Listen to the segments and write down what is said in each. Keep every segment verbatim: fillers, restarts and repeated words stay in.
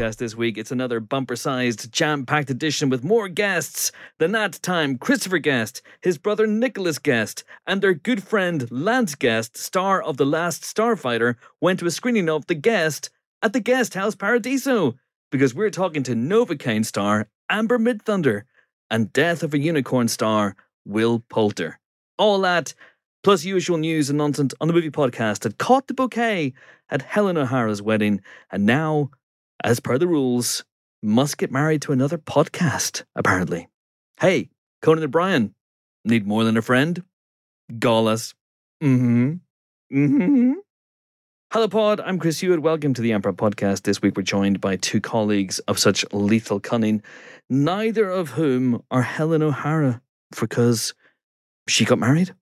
podcast this week. It's another bumper-sized, jam-packed edition with more guests than that time. Christopher Guest, his brother Nicholas Guest, and their good friend Lance Guest, star of The Last Starfighter, went to a screening of The Guest at the Guest House Paradiso, because we're talking to Novocaine star Amber Midthunder and Death of a Unicorn star Will Poulter. All that, plus usual news and nonsense on the movie podcast that caught the bouquet at Helen O'Hara's wedding, and now, as per the rules, must get married to another podcast, apparently. Hey, Conan O'Brien, need more than a friend? Gall us. Mm-hmm. Mm-hmm. Hello, Pod. I'm Chris Hewitt. Welcome to the Emperor Podcast. This week we're joined by two colleagues of such lethal cunning, neither of whom are Helen O'Hara, because she got married.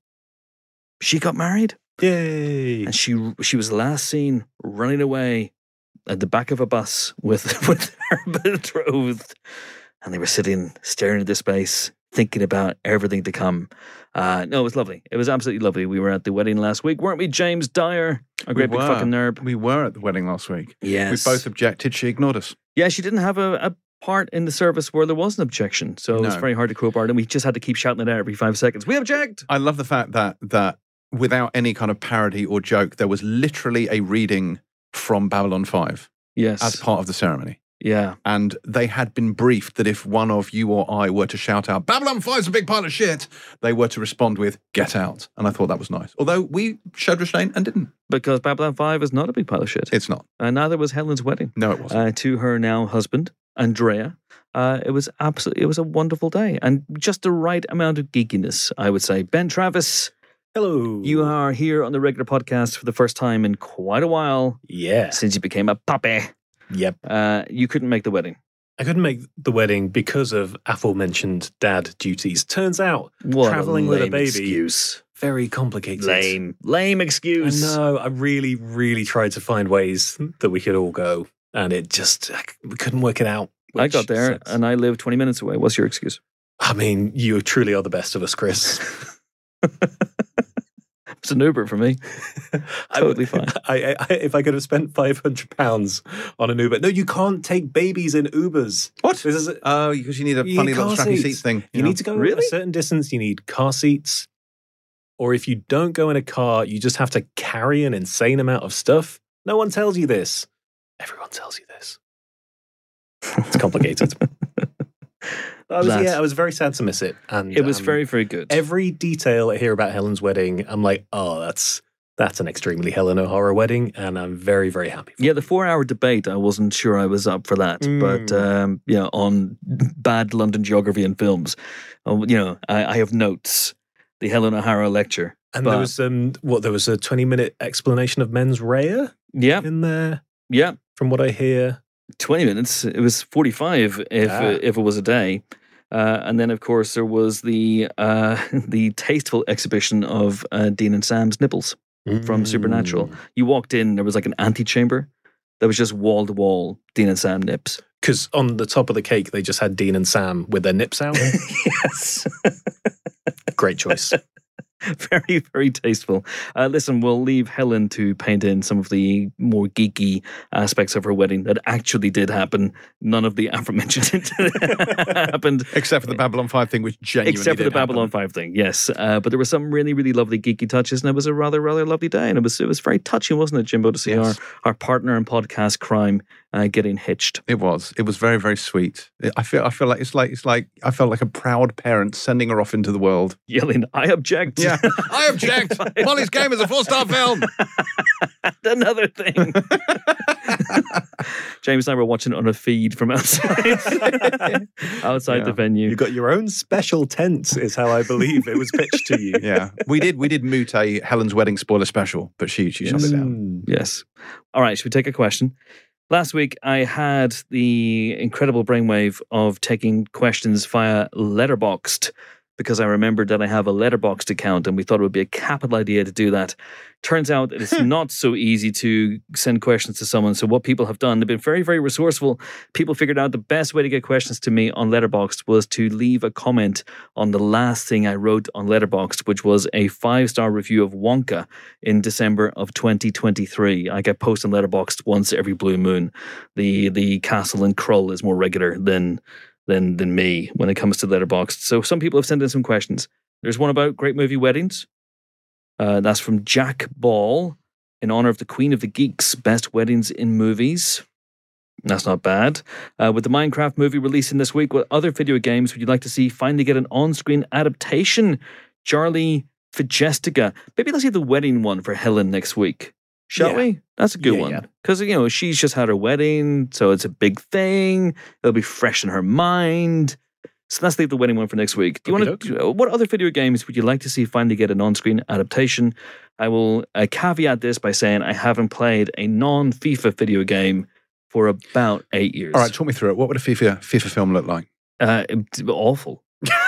She got married. Yay! And she she was last seen running away at the back of a bus with, with her betrothed. And they were sitting, staring into space, thinking about everything to come. Uh, no, it was lovely. It was absolutely lovely. We were at the wedding last week, weren't we, James Dyer? A great we big were. fucking nerd. We were at the wedding last week. Yes. We both objected. She ignored us. Yeah, she didn't have a, a part in the service where there was an objection. So it was No. very hard to crowbar, and we just had to keep shouting it out every five seconds. We object! I love the fact that that without any kind of parody or joke, there was literally a reading from Babylon five Yes. as part of the ceremony. Yeah. And they had been briefed that if one of you or I were to shout out, Babylon five's a big pile of shit, they were to respond with, get out. And I thought that was nice. Although we showed restraint and didn't. Because Babylon five is not a big pile of shit. It's not. And neither was Helen's wedding. No, it wasn't. Uh, to her now husband, Andrea. Uh, it was absolutely, it was a wonderful day. And just the right amount of geekiness, I would say. Ben Travis, Hello. you are here on the regular podcast for the first time in quite a while. Yeah. Since you became a puppy. Yep. Uh, you couldn't make the wedding. I couldn't make the wedding because of aforementioned dad duties. Turns out, What traveling a with a lame baby, excuse. very complicated. Lame. Lame excuse. I know. I really, really tried to find ways that we could all go, and it just, I, we couldn't work it out. I got which there sucks. and I live twenty minutes away. What's your excuse? I mean, you truly are the best of us, Chris. It's an Uber for me. Totally fine. I, I, if I could have spent five hundred pounds on an Uber. No, you can't take babies in Ubers. What? This is a, Oh, because you need a You funny need little car strappy seats. seat thing. You know? need to go Really? a certain distance. You need car seats. Or if you don't go in a car, you just have to carry an insane amount of stuff. No one tells you this. Everyone tells you this. It's complicated. I was, Lads. yeah, I was very sad to miss it. And It was um, very, very good. every detail I hear about Helen's wedding, I'm like, oh, that's that's an extremely Helen O'Hara wedding, and I'm very, very happy. For Yeah, the four-hour debate, I wasn't sure I was up for that. Mm. But, um, you know, on bad London geography and films, uh, you know, I, I have notes. The Helen O'Hara lecture. And But- there was um, what there was a twenty minute explanation of mens rea Yeah, in there, yeah. from what I hear. twenty minutes. It was forty-five if Ah. uh, if it was a day. Uh, and then, of course, there was the uh, the tasteful exhibition of uh, Dean and Sam's nipples from Supernatural. You walked in, there was like an antechamber that was just wall to wall Dean and Sam nips. Because on the top of the cake, they just had Dean and Sam with their nips out. Yes. Great choice. Very, very tasteful. Uh, listen, we'll leave Helen to paint in some of the more geeky aspects of her wedding that actually did happen. None of the aforementioned happened. Except for the Babylon five thing, which genuinely Except for the did Babylon happen. five thing, yes. Uh, but there were some really, really lovely geeky touches, and it was a rather, rather lovely day. And it was it was very touching, wasn't it, Jimbo, to see Yes. our, our partner in podcast crime uh, getting hitched. It was. It was very, very sweet. I feel. I feel like it's like it's like I felt like a proud parent sending her off into the world. Yelling, I object. Yeah, I object. Molly's Game is a four-star film. Another thing. James and I were watching it on a feed from outside outside Yeah. the venue. You got your own special tent, is how I believe it was pitched to you. Yeah, we did. We did moot a Helen's wedding spoiler special, but she she shut it down. Mm. Yes. All right, should we take a question? Last week, I had the incredible brainwave of taking questions via Letterboxd because I remembered that I have a Letterboxd account and we thought it would be a capital idea to do that. Turns out that it's not so easy to send questions to someone. So what people have done, they've been very, very resourceful. People figured out the best way to get questions to me on Letterboxd was to leave a comment on the last thing I wrote on Letterboxd, which was a five-star review of Wonka in December of twenty twenty-three. I get posts on Letterboxd once every blue moon. The the Castle and Krull is more regular than than than me when it comes to Letterboxd. So some people have sent in some questions. There's one about great movie weddings. Uh, that's from Jack Ball, in honor of the Queen of the Geeks, best weddings in movies. That's not bad. Uh, with the Minecraft movie releasing this week, what other video games would you like to see finally get an on-screen adaptation? Charlie Fijestica. Maybe let's see the wedding one for Helen next week. Shall Yeah. we? That's a good Yeah, one. yeah. Because, you know, she's just had her wedding, so it's a big thing. It'll be fresh in her mind. So let's leave the wedding one for next week. Do you want to? What other video games would you like to see finally get an on-screen adaptation? I will uh, caveat this by saying I haven't played a non-FIFA video game for about eight years. All right, talk me through it. What would a FIFA FIFA film look like? Uh, it's awful.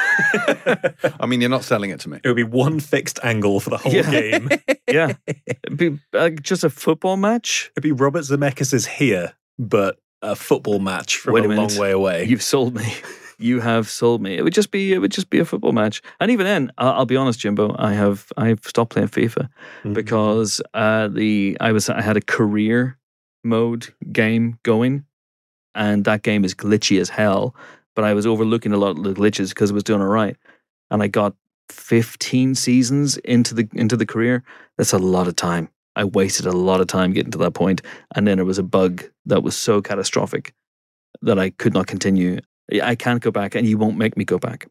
I mean, you're not selling it to me. It would be one fixed angle for the whole Yeah. game. Yeah. It'd be uh, just a football match. It'd be Robert Zemeckis is here, but a football match from Wait a, a long minute. way away. You've sold me. You have sold me. It would just be. It would just be a football match. And even then, I'll, I'll be honest, Jimbo. I have. I've stopped playing FIFA Mhm. because uh, the I was. I had a career mode game going, and that game is glitchy as hell. But I was overlooking a lot of the glitches because it was doing all right, and I got fifteen seasons into the into the career. That's a lot of time. I wasted a lot of time getting to that point, and then there was a bug that was so catastrophic that I could not continue. I can't go back, and you won't make me go back.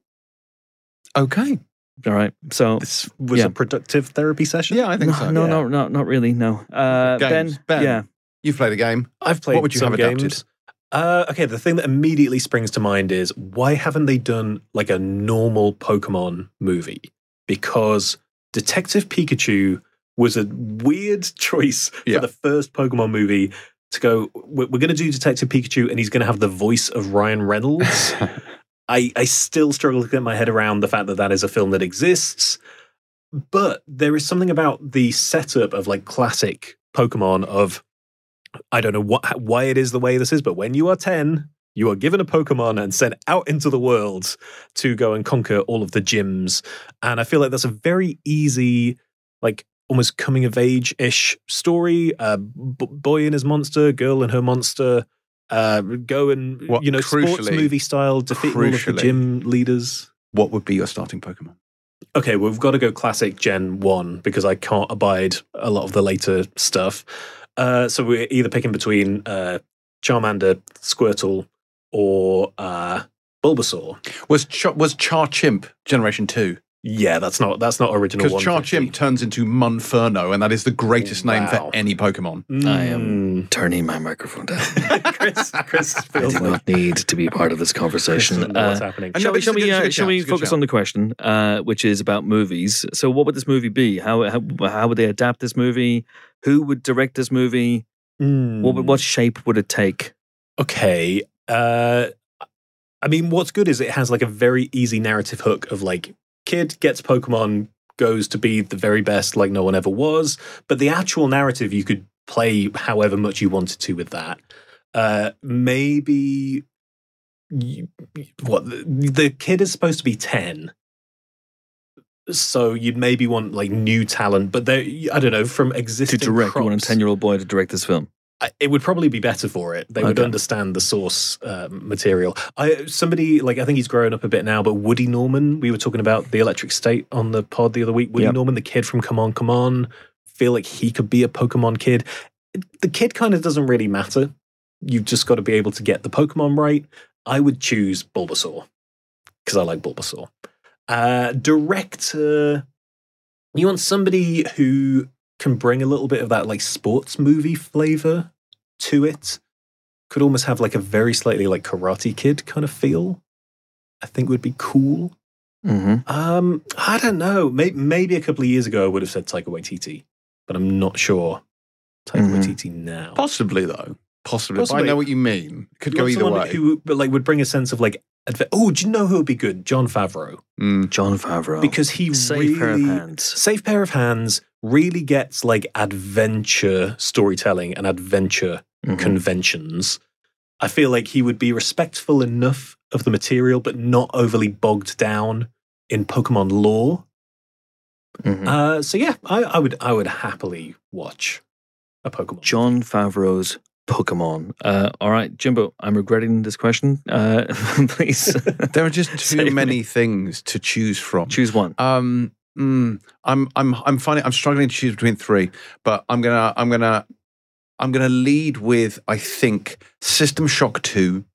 Okay. All right. So This was Yeah. a productive therapy session. Yeah, I think no, so. no, yeah. no, no, not really. No. Uh, Games. Ben, Ben. yeah. You've played a game. I've played What would you some have adapted? games. Uh, okay, the thing that immediately springs to mind is why haven't they done like a normal Pokemon movie? Because Detective Pikachu was a weird choice Yeah. for the first Pokemon movie to go, we're, we're going to do Detective Pikachu and he's going to have the voice of Ryan Reynolds. I, I still struggle to get my head around the fact that that is a film that exists. But there is something about the setup of like classic Pokemon of, I don't know what, why it is the way this is, but when you are ten, you are given a Pokemon and sent out into the world to go and conquer all of the gyms. And I feel like that's a very easy, like almost coming of age ish story. Uh, b- boy and his monster, girl and her monster. Uh, go and, What, you know, sports crucially- movie style, defeat all of the crucially- gym leaders. What would be your starting Pokemon? Okay, we've got to go classic Gen one because I can't abide a lot of the later stuff. Uh, so we're either picking between uh, Charmander, Squirtle, or uh, Bulbasaur. Was Ch- was Charchimp Generation Two? Yeah, that's not that's not original Because one. Charchimp turns into Monferno, and that is the greatest name Wow. for any Pokemon. I am turning my microphone down. Chris, Chris I feels do like not need to be part of this Chris conversation. doesn't know what's Uh, happening. I know, Shall but we, it's shall a we, good- uh, it's a shall good we shout, it's a good focus shout. on the question, uh, which is about movies? So, what would this movie be? How how, how would they adapt this movie? Who would direct this movie? Mm. What would- what shape would it take? Okay. Uh, I mean, what's good is it has like a very easy narrative hook of like, kid gets Pokemon, goes to be the very best like no one ever was. But the actual narrative, you could play however much you wanted to with that. Uh, maybe, you, what, the, the kid is supposed to be ten. So you'd maybe want like new talent, but there, I don't know, from To existing direct, you want a crops- ten-year-old boy to direct this film. I- it would probably be better for it. They would Okay. understand the source uh, material. I somebody like I think he's grown up a bit now, but Woody Norman. We were talking about the Electric State on the pod the other week. Woody Yep. Norman, the kid from Come On, Come On. Feel like he could be a Pokemon kid. The kid kind of doesn't really matter. You've just got to be able to get the Pokemon right. I would choose Bulbasaur because I like Bulbasaur. Uh, director, you want somebody who can bring a little bit of that like sports movie flavor to it. Could almost have like a very slightly like Karate Kid kind of feel. I think would be cool. Mm-hmm. Um, I don't know. Maybe, maybe a couple of years ago I would have said Taika Waititi, but I'm not sure. Taika Mhm. Waititi now. Possibly though. Possibly. But I Possibly. know what you mean. Could You go want either someone way. Who but like would bring a sense of like Adve- oh, do you know who would be good? John Favreau. Mm. John Favreau. Because he Safe really... pair of hands. Safe pair of hands really gets like adventure storytelling and adventure Mhm. conventions. I feel like he would be respectful enough of the material, but not overly bogged down in Pokemon lore. Mhm. Uh, so yeah, I, I would I would happily watch a Pokemon. John Favreau's Pokemon. Uh, all right, Jimbo, I'm regretting this question. Uh, please There are just too Save me. many things to choose from. choose one. Um, mm, I'm I'm I'm finding I'm struggling to choose between three, but I'm gonna I'm gonna I'm gonna lead with I think System Shock Two,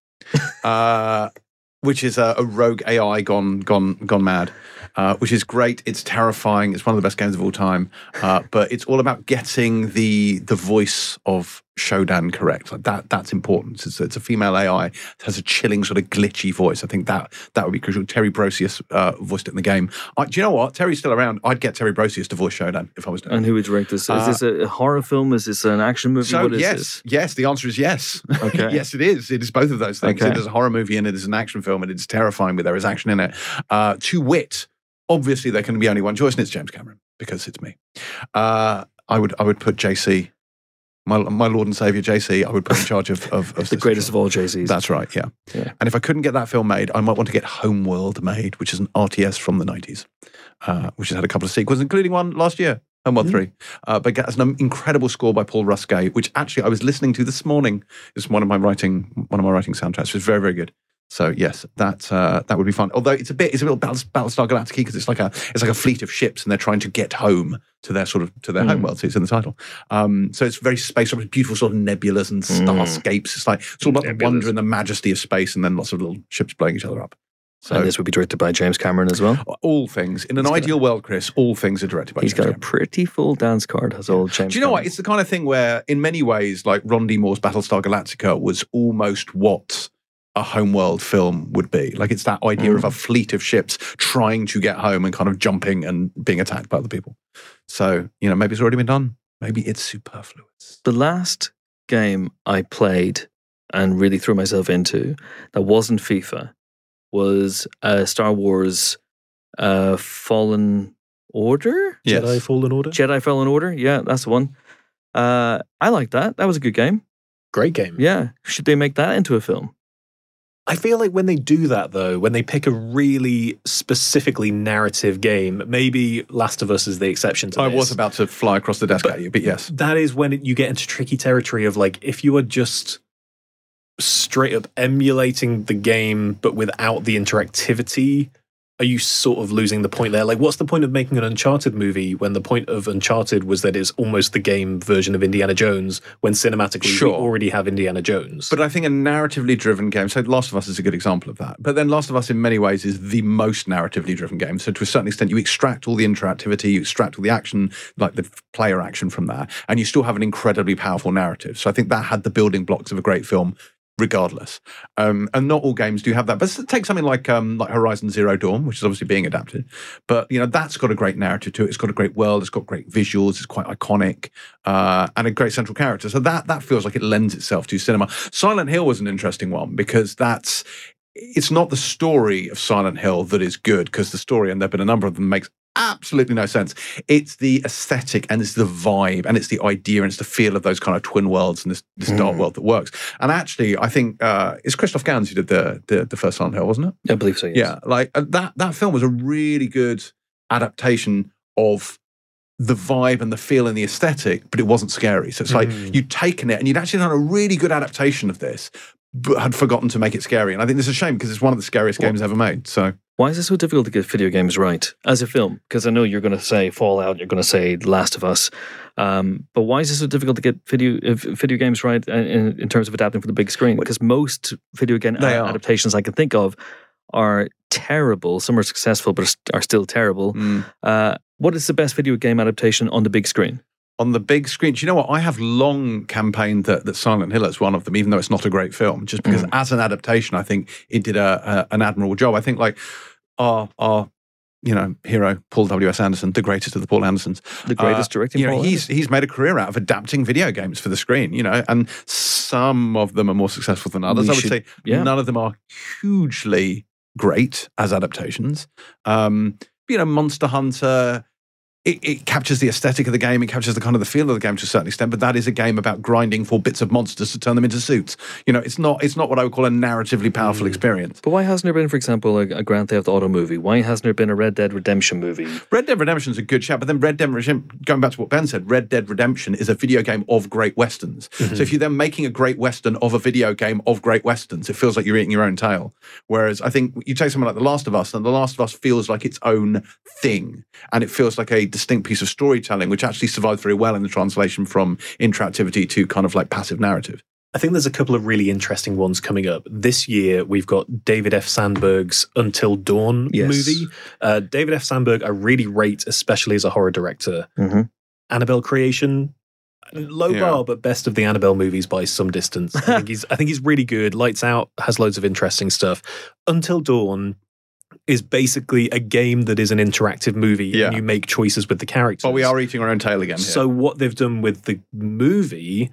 uh, which is a, a rogue A I gone gone gone mad, uh, which is great. It's terrifying. It's one of the best games of all time, uh, but it's all about getting the the voice of Shodan correct. Like that that's important. It's, it's a female A I. It has a chilling sort of glitchy voice. I think that that would be crucial. Terry Brosius uh, voiced it in the game. I, do you know what? Terry's still around. I'd get Terry Brosius to voice Shodan if I was doing And it. who would direct this? Is Uh, this a horror film? Is this an action movie? So what is yes, this? yes. The answer is yes. Okay. Yes, it is. It is both of those things. Okay. It is a horror movie and it is an action film and it's terrifying, but there is action in it. Uh, to wit, obviously there can be only one choice, and it's James Cameron because it's me. Uh, I would I would put J C, my my Lord and Savior J C. I would put in charge of of, of The greatest of all J Cs. That's right. Yeah. Yeah. And if I couldn't get that film made, I might want to get Homeworld made, which is an R T S from the nineties, uh, which has had a couple of sequels, including one last year. Homeworld Mm. three, uh, but has an incredible score by Paul Rusgay, which actually I was listening to this morning. It's one of my writing, one of my writing soundtracks. It's very, very good. So yes, that uh, that would be fun. Although it's a bit, it's a little Battlestar Galactica because it's like a, it's like a fleet of ships and they're trying to get home to their sort of to their Mm. homeworld. So it's in the title. Um, so it's very space, sort of beautiful sort of nebulas and starscapes. It's like it's all about the Nebulas. wonder and the majesty of space, and then lots of little ships blowing each other up. So And this would be directed by James Cameron as well. all things in an He's got ideal world, Chris, all things are directed by He's James got a Cameron. pretty full dance card, has old James. Do you know what? Cameron. It's the kind of thing where, in many ways, like Ron D. Moore's Battlestar Galactica was almost what a homeworld film would be. Like it's that idea Mm. of a fleet of ships trying to get home and kind of jumping and being attacked by other people. So, you know, maybe it's already been done. Maybe it's superfluous. The last game I played and really threw myself into that wasn't FIFA was uh, Star Wars uh, Fallen Order? Yes. Jedi Fallen Order. Jedi Fallen Order? Yeah, that's the one. Uh, I like that. That was a good game. Great game. Yeah. Should they make that into a film? I feel like when they do that, though, when they pick a really specifically narrative game, maybe Last of Us is the exception to I this. was about to fly across the desk But- at you, but yes. That is when it, you get into tricky territory of like, if you are just straight up emulating the game, but without the interactivity, are you sort of losing the point there? Like, what's the point of making an Uncharted movie when the point of Uncharted was that it's almost the game version of Indiana Jones when cinematically Sure. we already have Indiana Jones? But I think a narratively driven game, so Last of Us is a good example of that. But then Last of Us in many ways is the most narratively driven game. So to a certain extent, you extract all the interactivity, you extract all the action, like the player action from that, and you still have an incredibly powerful narrative. So I think that had the building blocks of a great film regardless. Um, and not all games do have that. But take something like um, like Horizon Zero Dawn, which is obviously being adapted. But, you know, that's got a great narrative to it. It's got a great world. It's got great visuals. It's quite iconic uh, and a great central character. So that that feels like it lends itself to cinema. Silent Hill was an interesting one because that's it's not the story of Silent Hill that is good, because the story, and there have been a number of them, makes absolutely no sense. It's the aesthetic and it's the vibe and it's the idea and it's the feel of those kind of twin worlds and this, this dark Mm. world that works. And actually, I think uh, it's Christoph Gans who did the, the the first Silent Hill, wasn't it? I believe so, yes. Yeah, like uh, that that film was a really good adaptation of the vibe and the feel and the aesthetic, but it wasn't scary. So it's like Mm. you'd taken it and you'd actually done a really good adaptation of this, but had forgotten to make it scary. And I think this is a shame because it's one of the scariest Well- games ever made. So Why is it so difficult to get video games right as a film? Because I know you're going to say Fallout, you're going to say The Last of Us, um, but why is it so difficult to get video uh, video games right in, in terms of adapting for the big screen? Because most video game They a- are. adaptations I can think of are terrible. Some are successful, but are still terrible. mm. Uh, what is the best video game adaptation on the big screen? on the big screen, do you know what? I have long campaigned that, that Silent Hill is one of them, even though it's not a great film, just because Mm. as an adaptation, I think it did a, a an admirable job. I think like our our you know, hero Paul W S Anderson, the greatest of the Paul Andersons, The greatest uh, directing You know, Paul he's Anderson. he's made a career out of adapting video games for the screen. You know, and some of them are more successful than others. We I would should- say yeah. none of them are hugely great as adaptations. Um, you know, Monster Hunter. It, it captures the aesthetic of the game. It captures the kind of the feel of the game to a certain extent. But that is a game about grinding for bits of monsters to turn them into suits. You know, it's not. It's not what I would call a narratively powerful Mm. experience. But why hasn't there been, for example, a, a Grand Theft Auto movie? Why hasn't there been a Red Dead Redemption movie? Red Dead Redemption is a good shout, but then Red Dead Redemption, going back to what Ben said, Red Dead Redemption is a video game of great westerns. Mm-hmm. So if you're then making a great western of a video game of great westerns, it feels like you're eating your own tail. Whereas I think you take something like The Last of Us, and The Last of Us feels like its own thing, and it feels like a distinct piece of storytelling, which actually survived very well in the translation from interactivity to kind of like passive narrative. I think there's a couple of really interesting ones coming up. This year, we've got David F. Sandberg's Until Dawn Yes. movie. Uh, David F. Sandberg, I really rate, especially as a horror director. Mm-hmm. Annabelle Creation, low Yeah. bar, but best of the Annabelle movies by some distance. I think he's, I think he's really good. Lights Out has loads of interesting stuff. Until Dawn is basically a game that is an interactive movie, Yeah. and you make choices with the characters. But we are eating our own tail again here. So what they've done with the movie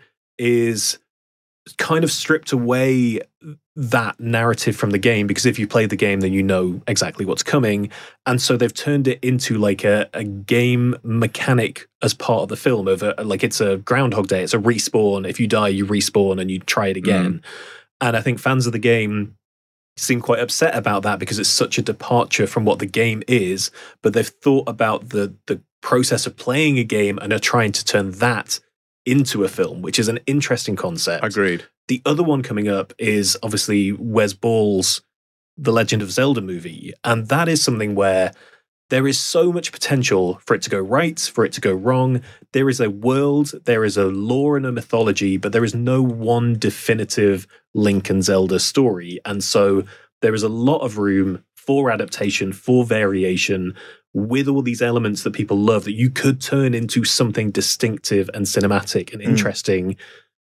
is kind of stripped away that narrative from the game, because if you play the game, then you know exactly what's coming. And so they've turned it into like a, a game mechanic as part of the film of a, like it's a Groundhog Day, it's a respawn. If you die, you respawn and you try it again. And I think fans of the game seem quite upset about that because it's such a departure from what the game is, but they've thought about the the process of playing a game and are trying to turn that into a film, which is an interesting concept. Agreed. The other one coming up is obviously Wes Ball's The Legend of Zelda movie, and that is something where there is so much potential for it to go right, for it to go wrong. There is a world, there is a lore and a mythology, but there is no one definitive Link and Zelda story. And so there is a lot of room for adaptation, for variation, with all these elements that people love that you could turn into something distinctive and cinematic and interesting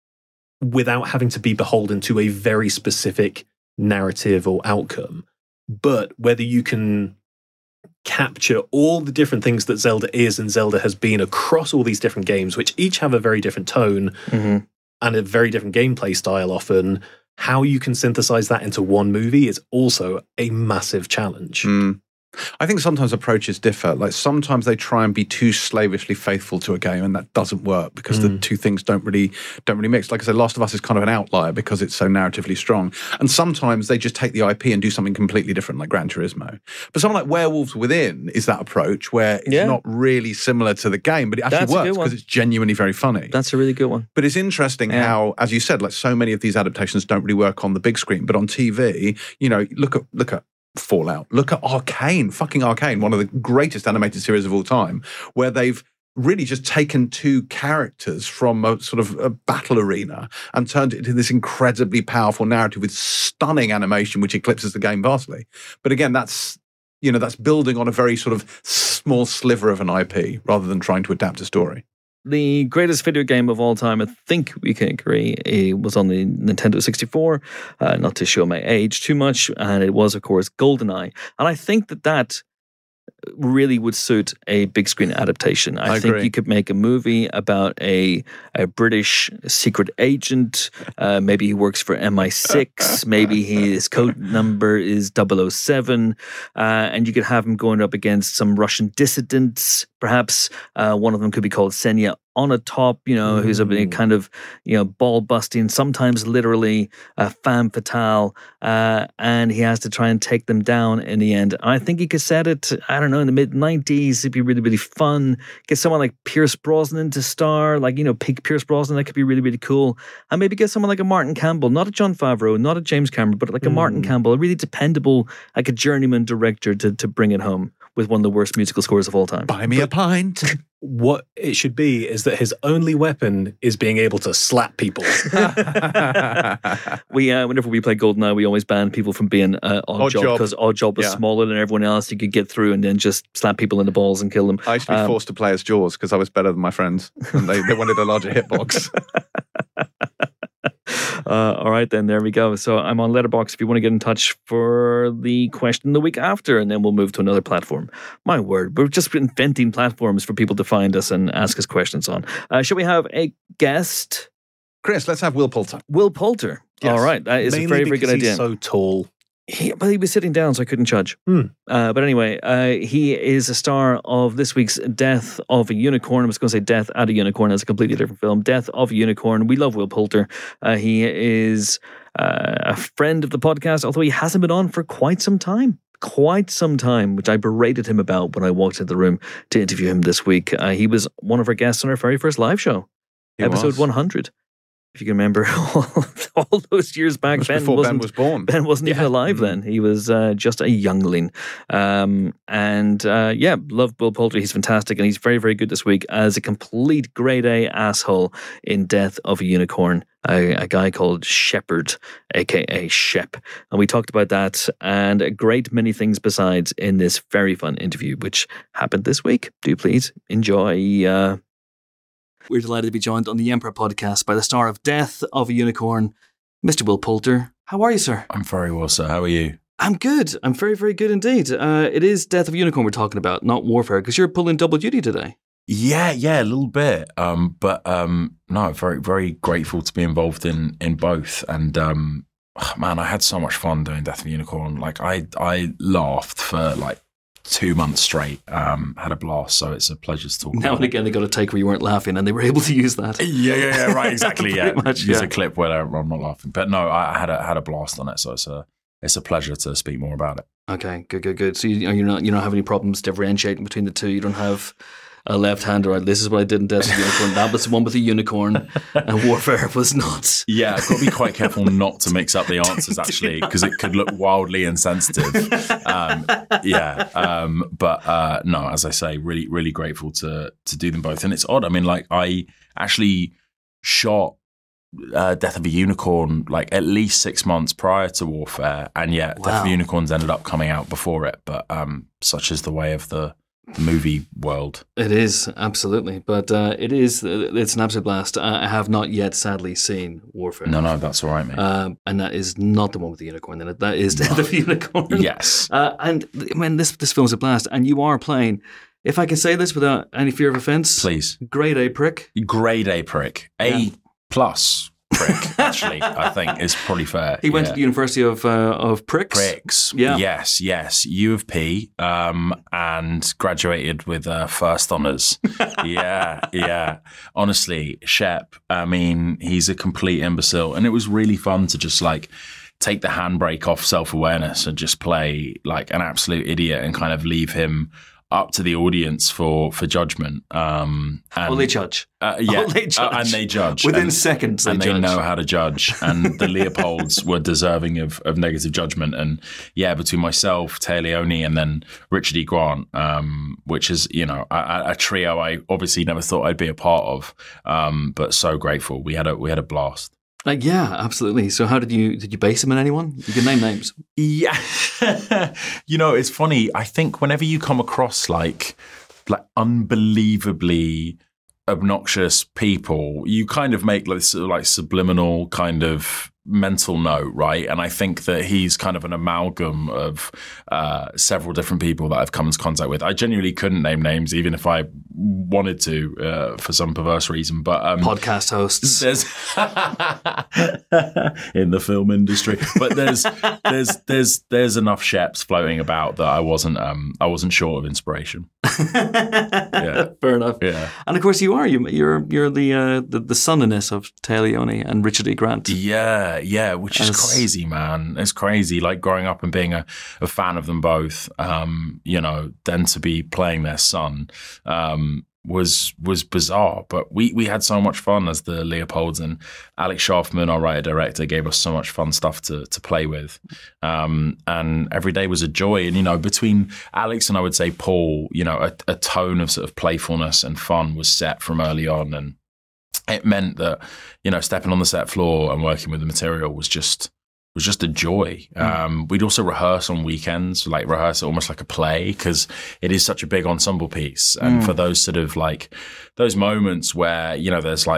without having to be beholden to a very specific narrative or outcome. But whether you can capture all the different things that Zelda is and Zelda has been across all these different games, which each have a very different tone Mm-hmm. and a very different gameplay style often, how you can synthesize that into one movie is also a massive challenge. Mm. I think sometimes approaches differ. Like sometimes they try and be too slavishly faithful to a game, and that doesn't work because the Mm. two things don't really don't really mix. Like I said, Last of Us is kind of an outlier because it's so narratively strong. And sometimes they just take the I P and do something completely different, like Gran Turismo. But something like Werewolves Within is that approach where it's Yeah. not really similar to the game, but it actually That's a good works one. because it's genuinely very funny. That's a really good one. But it's interesting Yeah. how, as you said, like so many of these adaptations don't really work on the big screen, but on T V, you know, look at look at Fallout, look at Arcane, fucking Arcane, one of the greatest animated series of all time, where they've really just taken two characters from a sort of a battle arena and turned it into this incredibly powerful narrative with stunning animation, which eclipses the game vastly. But again, that's you know that's building on a very sort of small sliver of an I P rather than trying to adapt a story. The greatest video game of all time, I think we can agree, it was on the Nintendo sixty-four, uh, not to show my age too much, and it was, of course, GoldenEye. And I think that that really would suit a big screen adaptation. I, I think agree. you could make a movie about a, a British secret agent. Uh, maybe he works for M I six. Maybe his code number is double oh seven. Uh, and you could have him going up against some Russian dissidents. Perhaps uh, one of them could be called Senya Onatop, you know, who's a Mm. kind of, you know, ball busting, sometimes literally a femme fatale, uh, and he has to try and take them down in the end. I think he could set it, I don't know, in the mid nineties. It'd be really, really fun. Get someone like Pierce Brosnan to star, like, you know, pick Pierce Brosnan. That could be really, really cool. And maybe get someone like a Martin Campbell, not a John Favreau, not a James Cameron, but like a Martin Mm. Campbell, a really dependable, like a journeyman director to, to bring it home with one of the worst musical scores of all time. Buy me a pint. What it should be is that his only weapon is being able to slap people. we uh, whenever we play GoldenEye, we always ban people from being uh, Odd, Odd Job Job. because Odd Job was Yeah. smaller than everyone else. You could get through and then just slap people in the balls and kill them. I used to be Um, forced to play as Jaws because I was better than my friends, and they, they wanted a larger hitbox. Uh, all right, then there we go. So I'm on Letterboxd if you want to get in touch for the question the week after, and then we'll move to another platform. My word, we're just inventing platforms for people to find us and ask us questions on. Uh, shall we have a guest? Chris, let's have Will Poulter. Will Poulter. Yes. All right, that is Mainly a very, very good because he's idea. so tall. He, but he was sitting down, so I couldn't judge. Hmm. Uh, but anyway, uh, he is a star of this week's Death of a Unicorn. I was going to say Death at a Unicorn. That's a completely different film. Death of a Unicorn. We love Will Poulter. Uh, he is uh, a friend of the podcast, although he hasn't been on for quite some time. Quite some time, which I berated him about when I walked into the room to interview him this week. Uh, he was one of our guests on our very first live show, He episode was. one hundred. If you can remember all, all those years back, Just Ben before wasn't, Ben was born. Ben wasn't even Yeah. alive then. He was uh, just a youngling. Um, and uh, yeah, love Will Poulter. He's fantastic. And he's very, very good this week as a complete grade A asshole in Death of a Unicorn. A, a guy called Shepard, aka Shep. And we talked about that and a great many things besides in this very fun interview, which happened this week. Do please enjoy. Uh, We're delighted to be joined on the Emperor podcast by the star of Death of a Unicorn, Mister Will Poulter. How are you, sir? I'm very well, sir. How are you? I'm good. I'm very, very good indeed. Uh, it is Death of a Unicorn we're talking about, not Warfare, because you're pulling double duty today. Yeah, yeah, a little bit. Um, but um, no, very, very grateful to be involved in in both. And um, oh, man, I had so much fun doing Death of a Unicorn. Like I, I laughed for like two months straight. Um, had a blast. So it's a pleasure to talk. Now about and again, they got a take where you weren't laughing, and they were able to use that. Yeah, yeah, yeah, right, exactly. Yeah, Pretty much, use yeah. a clip where I'm not laughing. But no, I I had a had a blast on it. So it's a it's a pleasure to speak more about it. Okay, good, good, good. So you, you're not you don't have any problems differentiating between the two. You don't have a left hand or right. This is what I did in Death of a Unicorn. That was the one with the unicorn, and Warfare was not. Yeah, I've got to be quite careful not to mix up the answers, actually, because it could look wildly insensitive. Um, yeah, um, but uh, no, as I say, really, really grateful to to do them both. And it's odd. I mean, like I actually shot uh, Death of a Unicorn like at least six months prior to Warfare, and yet Death of Wow. a Unicorns ended up coming out before it. But um, such is the way of the movie world. It is, absolutely. But uh, it is, it's an absolute blast. I I have not yet, sadly, seen Warfare. No, no, that's all right, mate. Um, and that is not the one with the unicorn in it. That is Death of a Unicorn. Yes. Uh, and I mean, this this film's a blast. And you are playing, if I can say this without any fear of offence, Please. grade A prick. Grade A prick. A Yeah. plus prick, actually, I think is probably fair. He went Yeah. to the University of uh, of Pricks. Pricks. Yeah. Yes, yes. U of P, um, and graduated with uh, first honours. yeah, yeah. Honestly, Shep, I mean, he's a complete imbecile. And it was really fun to just like take the handbrake off self-awareness and just play like an absolute idiot and kind of leave him up to the audience for for judgment. Um, and, Well, they judge. uh, yeah, Oh, they judge. uh, and they judge Within and, seconds, they and judge. they know how to judge. And the Leopolds were deserving of, of negative judgment. And yeah, between myself, Taya Leone, and then Richard E. Grant, um, which is you know a, a trio I obviously never thought I'd be a part of, um, but so grateful. We had a we had a blast. Like, yeah, absolutely. So how did you, did you base him on anyone? You can name names. Yeah. You know, it's funny. I think whenever you come across like like unbelievably obnoxious people, you kind of make like, sort of like subliminal kind of mental note, right? And I think that he's kind of an amalgam of uh, several different people that I've come into contact with. I genuinely couldn't name names, even if I wanted to, uh, for some perverse reason. But um, Podcast hosts. there's in the film industry, but there's there's there's there's enough Sheps floating about that I wasn't um I wasn't short of inspiration. yeah. Fair enough. Yeah. And of course, you are. You, you're you're the uh, the, the son-in-law of Taya Leone and Richard E. Grant. Yeah, yeah, which is As- crazy, man. It's crazy. Like growing up and being a, a fan of them both, um, you know, then to be playing their son um, was was bizarre. But we we had so much fun as the Leopolds, and Alex Schaffman, our writer director, gave us so much fun stuff to to play with. Um, and every day was a joy. And you know, between Alex and I would say Paul, you know, a, a tone of sort of playfulness and fun was set from early on, and it meant that, you know, stepping on the set floor and working with the material was just was just a joy. Mm. Um, we'd also rehearse on weekends, like rehearse it almost like a play, because it is such a big ensemble piece. And mm. for those sort of like those moments where, you know, there's like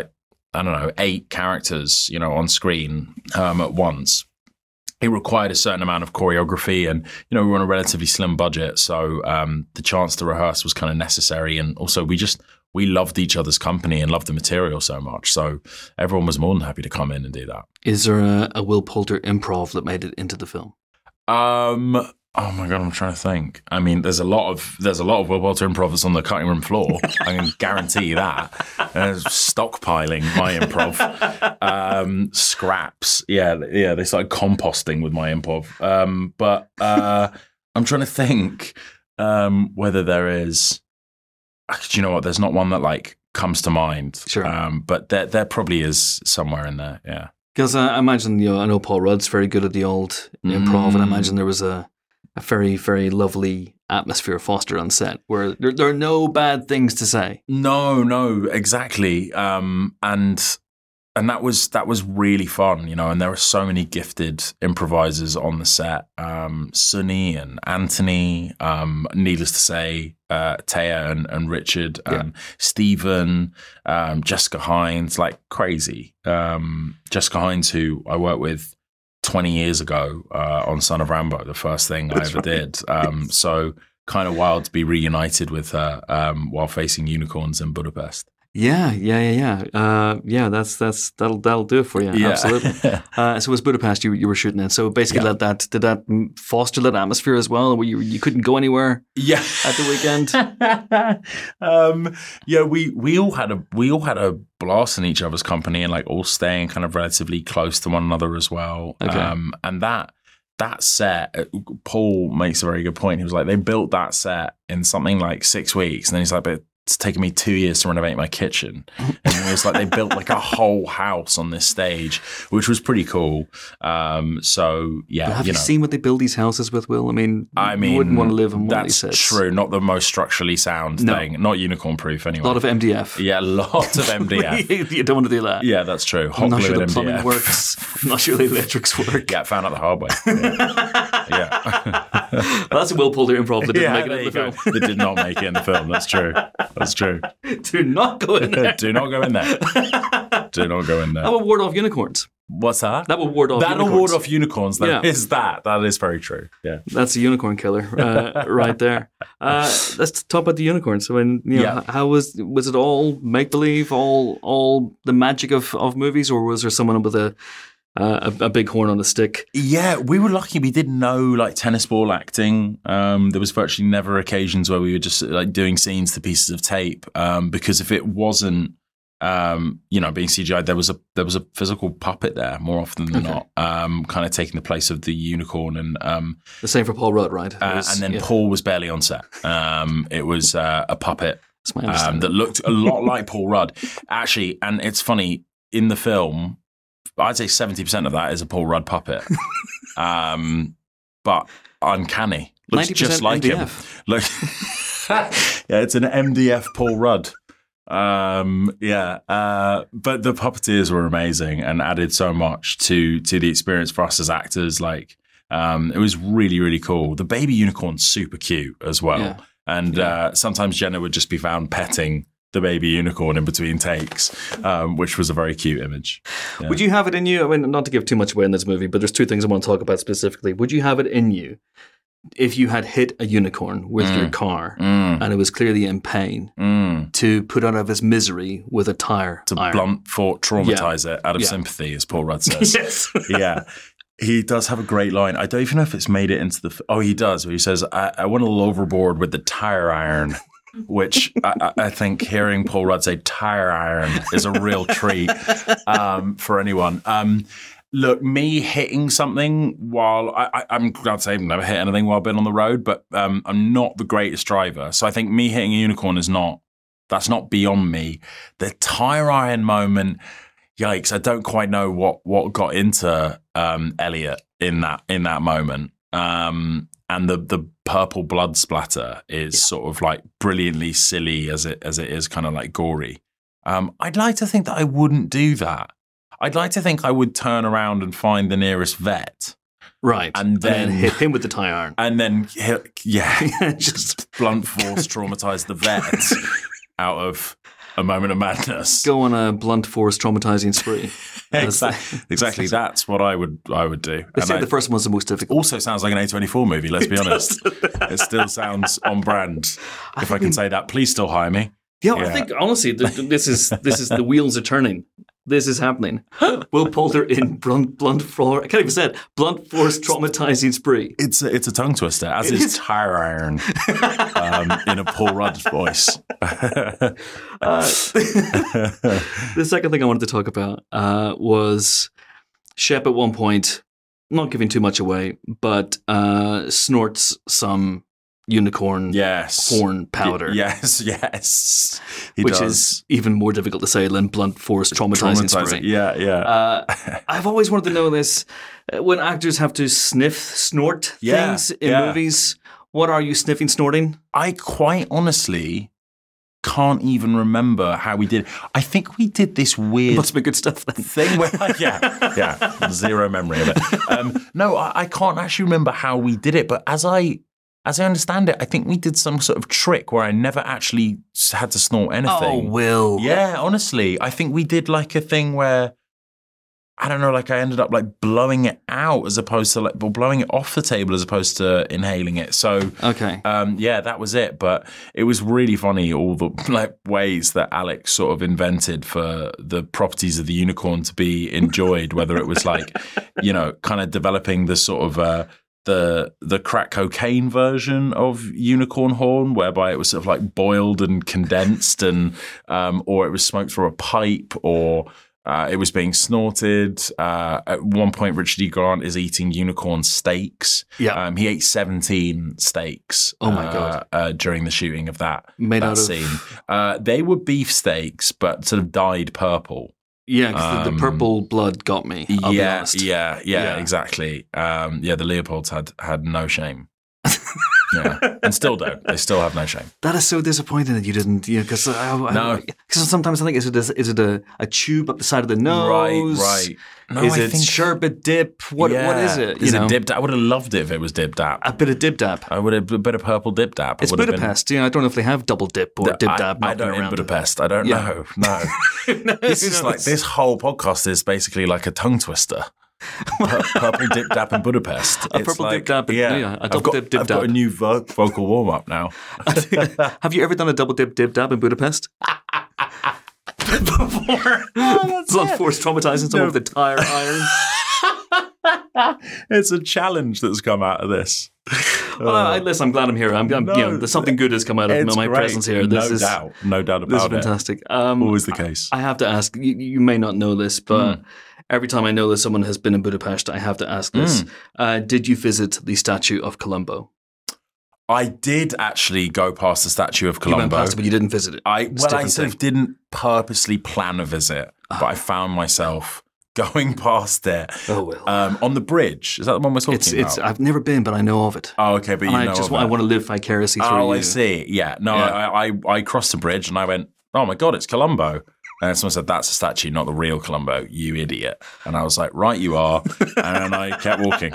I don't know, eight characters, you know, on screen um, at once. It required a certain amount of choreography, and you know we were on a relatively slim budget, so um, the chance to rehearse was kind of necessary. And also, we just we loved each other's company and loved the material so much, so everyone was more than happy to come in and do that. Is there a, a Will Poulter improv that made it into the film? Um, oh my god, I'm trying to think. I mean, there's a lot of there's a lot of Will Poulter improv that's on the cutting room floor. I can guarantee you that. Uh, stockpiling my improv, um, scraps. Yeah, yeah. They started composting with my improv. Um, but uh, I'm trying to think um, whether there is. Do you know what? There's not one that like comes to mind. Sure. Um, but there there probably is somewhere in there. Yeah. Because uh, I imagine, you know, I know Paul Rudd's very good at the old improv, Mm. and I imagine there was a, a very, very lovely atmosphere fostered on set where there, there are no bad things to say. No, no, exactly. Um, and and that was that was really fun, you know. And there were so many gifted improvisers on the set. Um, Sunny and Anthony. Um, needless to say, uh, Taya and, and Richard, um, Yeah. Stephen, um, Jessica Hines, like crazy. Um, Jessica Hines, who I worked with twenty years ago uh, on Son of Rambo, the first thing I That's ever right. did. Um, so kind of wild to be reunited with her um, while facing unicorns in Budapest. Yeah, yeah, yeah, yeah. Uh, yeah, that's that's that'll that'll do it for you. Absolutely. Uh, so it was Budapest you you were shooting in. So basically, Yeah. that that did that foster that atmosphere as well, where you you couldn't go anywhere Yeah. at the weekend. um, yeah, we we all had a we all had a blast in each other's company, and like all staying kind of relatively close to one another as well. Okay. Um, and that that set, uh, Paul makes a very good point. He was like, they built that set in something like six weeks, and then he's like, but it's taken me two years to renovate my kitchen. And it was like they built like a whole house on this stage, which was pretty cool. Um, so yeah, But have you you, know. seen what they build these houses with, Will? I mean, I mean, you wouldn't want to live in one of these that's sets. true. Not the most structurally sound No. thing. Not unicorn proof anyway. A lot of M D F. yeah, lots of M D F. You don't want to do that. Yeah, that's true. Hot I'm not glue sure the and plumbing M D F. works. I'm not sure the electrics work. Yeah, found out the hard way. Yeah. yeah. Well, that's a Will Poulter improv that didn't Yeah, make it there in you the go. film. They did not make it in the film. That's true. That's true. Do not go in there. Do not go in there. Do not go in That there. will ward off unicorns. What's that? That will ward off That'll unicorns. ward off unicorns. That Yeah. is that. That is very true. Yeah. That's a unicorn killer uh, right there. Uh, let's talk about the unicorns. I mean, you know, Yeah. h- how was was it all make believe, all all the magic of, of movies, or was there someone with a uh, a, a big horn on a stick? Yeah, we were lucky. We didn't know like tennis ball acting. Um, there was virtually never occasions where we were just like doing scenes to pieces of tape. Um, because if it wasn't, um, you know, being C G I, there was a there was a physical puppet there more often than Okay. not, um, kind of taking the place of the unicorn. And um, The same for Paul Rudd, right? It uh, was- and then yeah, Paul was barely on set. Um, it was uh, a puppet that's my um, understanding. that looked a lot like Paul Rudd, actually. And it's funny, in the film, I'd say seventy percent of that is a Paul Rudd puppet, um, but uncanny. Looks just like M D him. F. Look, yeah, it's an M D F Paul Rudd. Um, yeah, uh, but the puppeteers were amazing and added so much to to the experience for us as actors. Like, um, it was really really cool. The baby unicorn's super cute as well. Yeah. And uh, sometimes Jenna would just be found petting the baby unicorn in between takes, um, which was a very cute image. Yeah. Would you have it in you? I mean, not to give too much away in this movie, but there's two things I want to talk about specifically. Would you have it in you if you had hit a unicorn with Mm. your car Mm, and it was clearly in pain mm. to put out of his misery with a tire To iron? blunt for traumatize it out of Yeah. sympathy, as Paul Rudd says. Yes. Yeah. He does have a great line. I don't even know if it's made it into the. F- oh, he does. Where he says, I, I went a little overboard with the tire iron, which I, I I think hearing Paul Rudd say tire iron is a real treat um, for anyone. Um, look, me hitting something while I, I, I'm glad to say I've never hit anything while I've been on the road, but um, I'm not the greatest driver. So I think me hitting a unicorn is not, that's not beyond me. The tire iron moment, yikes, I don't quite know what what got into um, Elliot in that in that moment. Um, and the the purple blood splatter is Yeah. sort of like brilliantly silly as it as it is kind of like gory. Um, I'd like to think that I wouldn't do that. I'd like to think I would turn around and find the nearest vet Right. And then- hit him with the tire iron. and then hit, yeah, Just blunt force traumatize the vet out of a moment of madness. Go on a blunt force traumatizing spree. exactly, exactly. That's what I would I would do. They And say I- the first one's the most difficult. also sounds like an A twenty-four movie, let's be honest. It still sounds on brand, if I can say that. Please still hire me. Yeah, I Yeah. think honestly, th- th- this is this is the wheels are turning. This is happening. Will Poulter in blunt blunt force. I can't even say it. Blunt force traumatizing spree. It's a, it's a tongue twister, as It is is. tire iron um, in a Paul Rudd voice. Uh, the second thing I wanted to talk about uh, was Shep at one point, not giving too much away, but uh, snorts some unicorn yes. horn powder. Y- yes, yes. He which does. is even more difficult to say than blunt force traumatizing, Traumatizing. spray. Yeah, yeah. Uh, I've always wanted to know this. Uh, When actors have to sniff, snort Yeah, things in yeah. movies, what are you sniffing, snorting? I quite honestly can't even remember how we did. I think we did this weird Must be good stuff then. thing where, yeah, yeah, zero memory of it. Um, no, I, I can't actually remember how we did it. But as I, as I understand it, I think we did some sort of trick where I never actually s- had to snort Oh, anything. Will. Yeah, honestly, I think we did like a thing where, I don't know, like I ended up like blowing it out as opposed to like, well, blowing it off the table as opposed to inhaling it. So, Okay. um, yeah, that was it. But it was really funny, all the like ways that Alex sort of invented for the properties of the unicorn to be enjoyed, whether it was like, you know, kind of developing the sort of uh, the the crack cocaine version of unicorn horn, whereby it was sort of like boiled and condensed, and um, or it was smoked through a pipe, or Uh, it was being snorted. Uh, at one point, Richard E. Grant is eating unicorn steaks. Yeah. Um, he ate seventeen steaks. Oh, my uh, God. Uh, during the shooting of that, Made that out of- scene. Uh, they were beef steaks, but sort of dyed purple. Yeah, because the, the Um, purple blood got me. I'll be yeah, honest. yeah, yeah, Yeah. exactly. Um, yeah, the Leopolds had had no shame. Yeah, and still don't. They still have no shame. That is so disappointing that you didn't, you know, because No. because sometimes I think is it a, is it a, a tube up the side of the nose? Right, right. No, is I it think sherbet dip? What what is Yeah. it? Is you know? it dip? I would have loved it if it was dip dap. A bit of dip dap. I would have a bit of purple dip dap. It's Budapest. You know, I don't know if they have double dip or dip dab. I, I knocking don't in around. Budapest. I don't Yeah. know. No. No, This who is like knows? this whole podcast is basically like a tongue twister. Pur- purple dip dap in Budapest. A It's purple like, dip dap in- Yeah, yeah, a I've double got, dip dip I've got a dap. new vo- vocal warm up now. Have you ever done a double dip dip dab in Budapest? Before blunt force traumatizing someone No. with a tire iron. It's a challenge that's come out of this. Well, I, listen, I'm glad I'm here. I'm, I'm No, you know, there's something good has come out of It's my great. presence here. This no is doubt, no doubt this is about it. fantastic. Um, Always the case. I have to ask. You, you may not know this, but Hmm. every time I know that someone has been in Budapest, I have to ask this: Hmm. uh, Did you visit the statue of Columbo? I did actually go past the statue of You went Columbo. past it, but you didn't visit it. I It's a well, I different sort of thing. didn't purposely plan a visit, but I found myself going past it Oh well, um, on the bridge. Is that the one we're talking it's about? it's. I've never been, but I know of it. oh, okay, but you and know I just of want, I it. want to live vicariously through Oh, you. I see. Yeah, no, Yeah. I, I I crossed the bridge and I went, oh my god, it's Columbo. And someone said, that's a statue, not the real Columbo, you idiot. And I was like, right, you are. And I kept walking.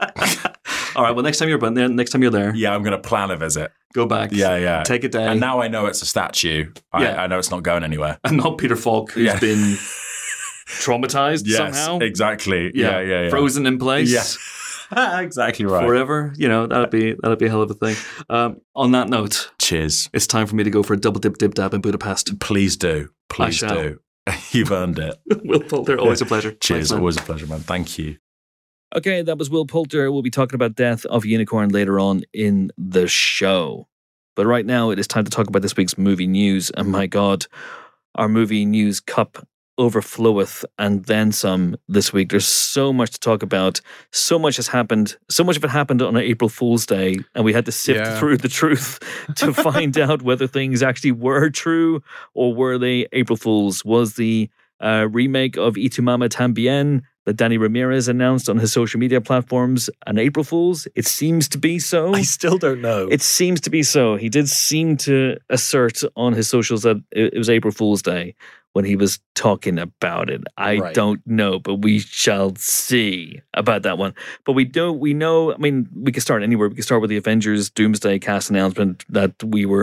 All right. Well, next time you're there, next time you're there, Yeah, I'm going to plan a visit. go back. Yeah, yeah. Take a day. And now I know it's a statue. I, Yeah. I know it's not going anywhere. and not Peter Falk, who's Yeah. been traumatized Yes, somehow. exactly. Yeah, yeah, yeah. Frozen in place. Yeah. exactly right. Forever, you know, that'd be that'd be a hell of a thing. Um, on that note, Cheers. it's time for me to go for a double dip dip dab in Budapest. Please do. Please shall. do. You've earned it. Will Poulter, always a pleasure. Cheers. Thanks, man. Always a pleasure, man. Thank you. Okay, that was Will Poulter. We'll be talking about Death of a Unicorn later on in the show. But right now, it is time to talk about this week's movie news. And my God, our movie news cup overfloweth and then some this week. There's so much to talk about. So much has happened. So much of it happened on April Fool's Day, and we had to sift Yeah. through the truth to find out whether things actually were true or were they April Fools. Was the uh, remake of Y Tu Mama Tambien that Danny Ramirez announced on his social media platforms an April Fool's? It seems to be so. I still don't know. It seems to be so. He did seem to assert on his socials that it it was April Fool's Day when he was talking about it. I Right. don't know, but we shall see about that one. But we do, we know, I mean, we could start anywhere. We could start with the Avengers Doomsday cast announcement that we were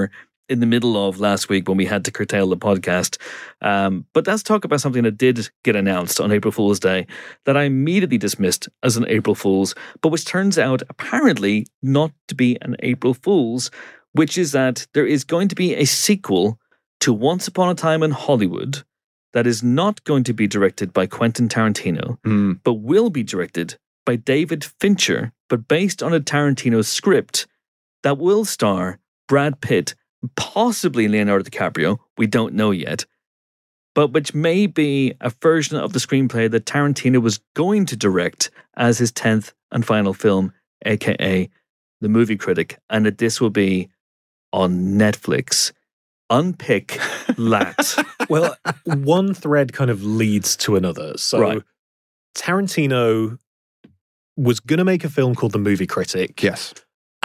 in the middle of last week when we had to curtail the podcast. Um, but let's talk about something that did get announced on April Fool's Day that I immediately dismissed as an April Fool's, but which turns out apparently not to be an April Fool's, which is that there is going to be a sequel to Once Upon a Time in Hollywood that is not going to be directed by Quentin Tarantino, Mm. but will be directed by David Fincher, but based on a Tarantino script that will star Brad Pitt, possibly Leonardo DiCaprio, we don't know yet, but which may be a version of the screenplay that Tarantino was going to direct as his tenth and final film, aka The Movie Critic, and that this will be on Netflix. Unpick that. Well, one thread kind of leads to another. So Right. Tarantino was going to make a film called The Movie Critic. Yes.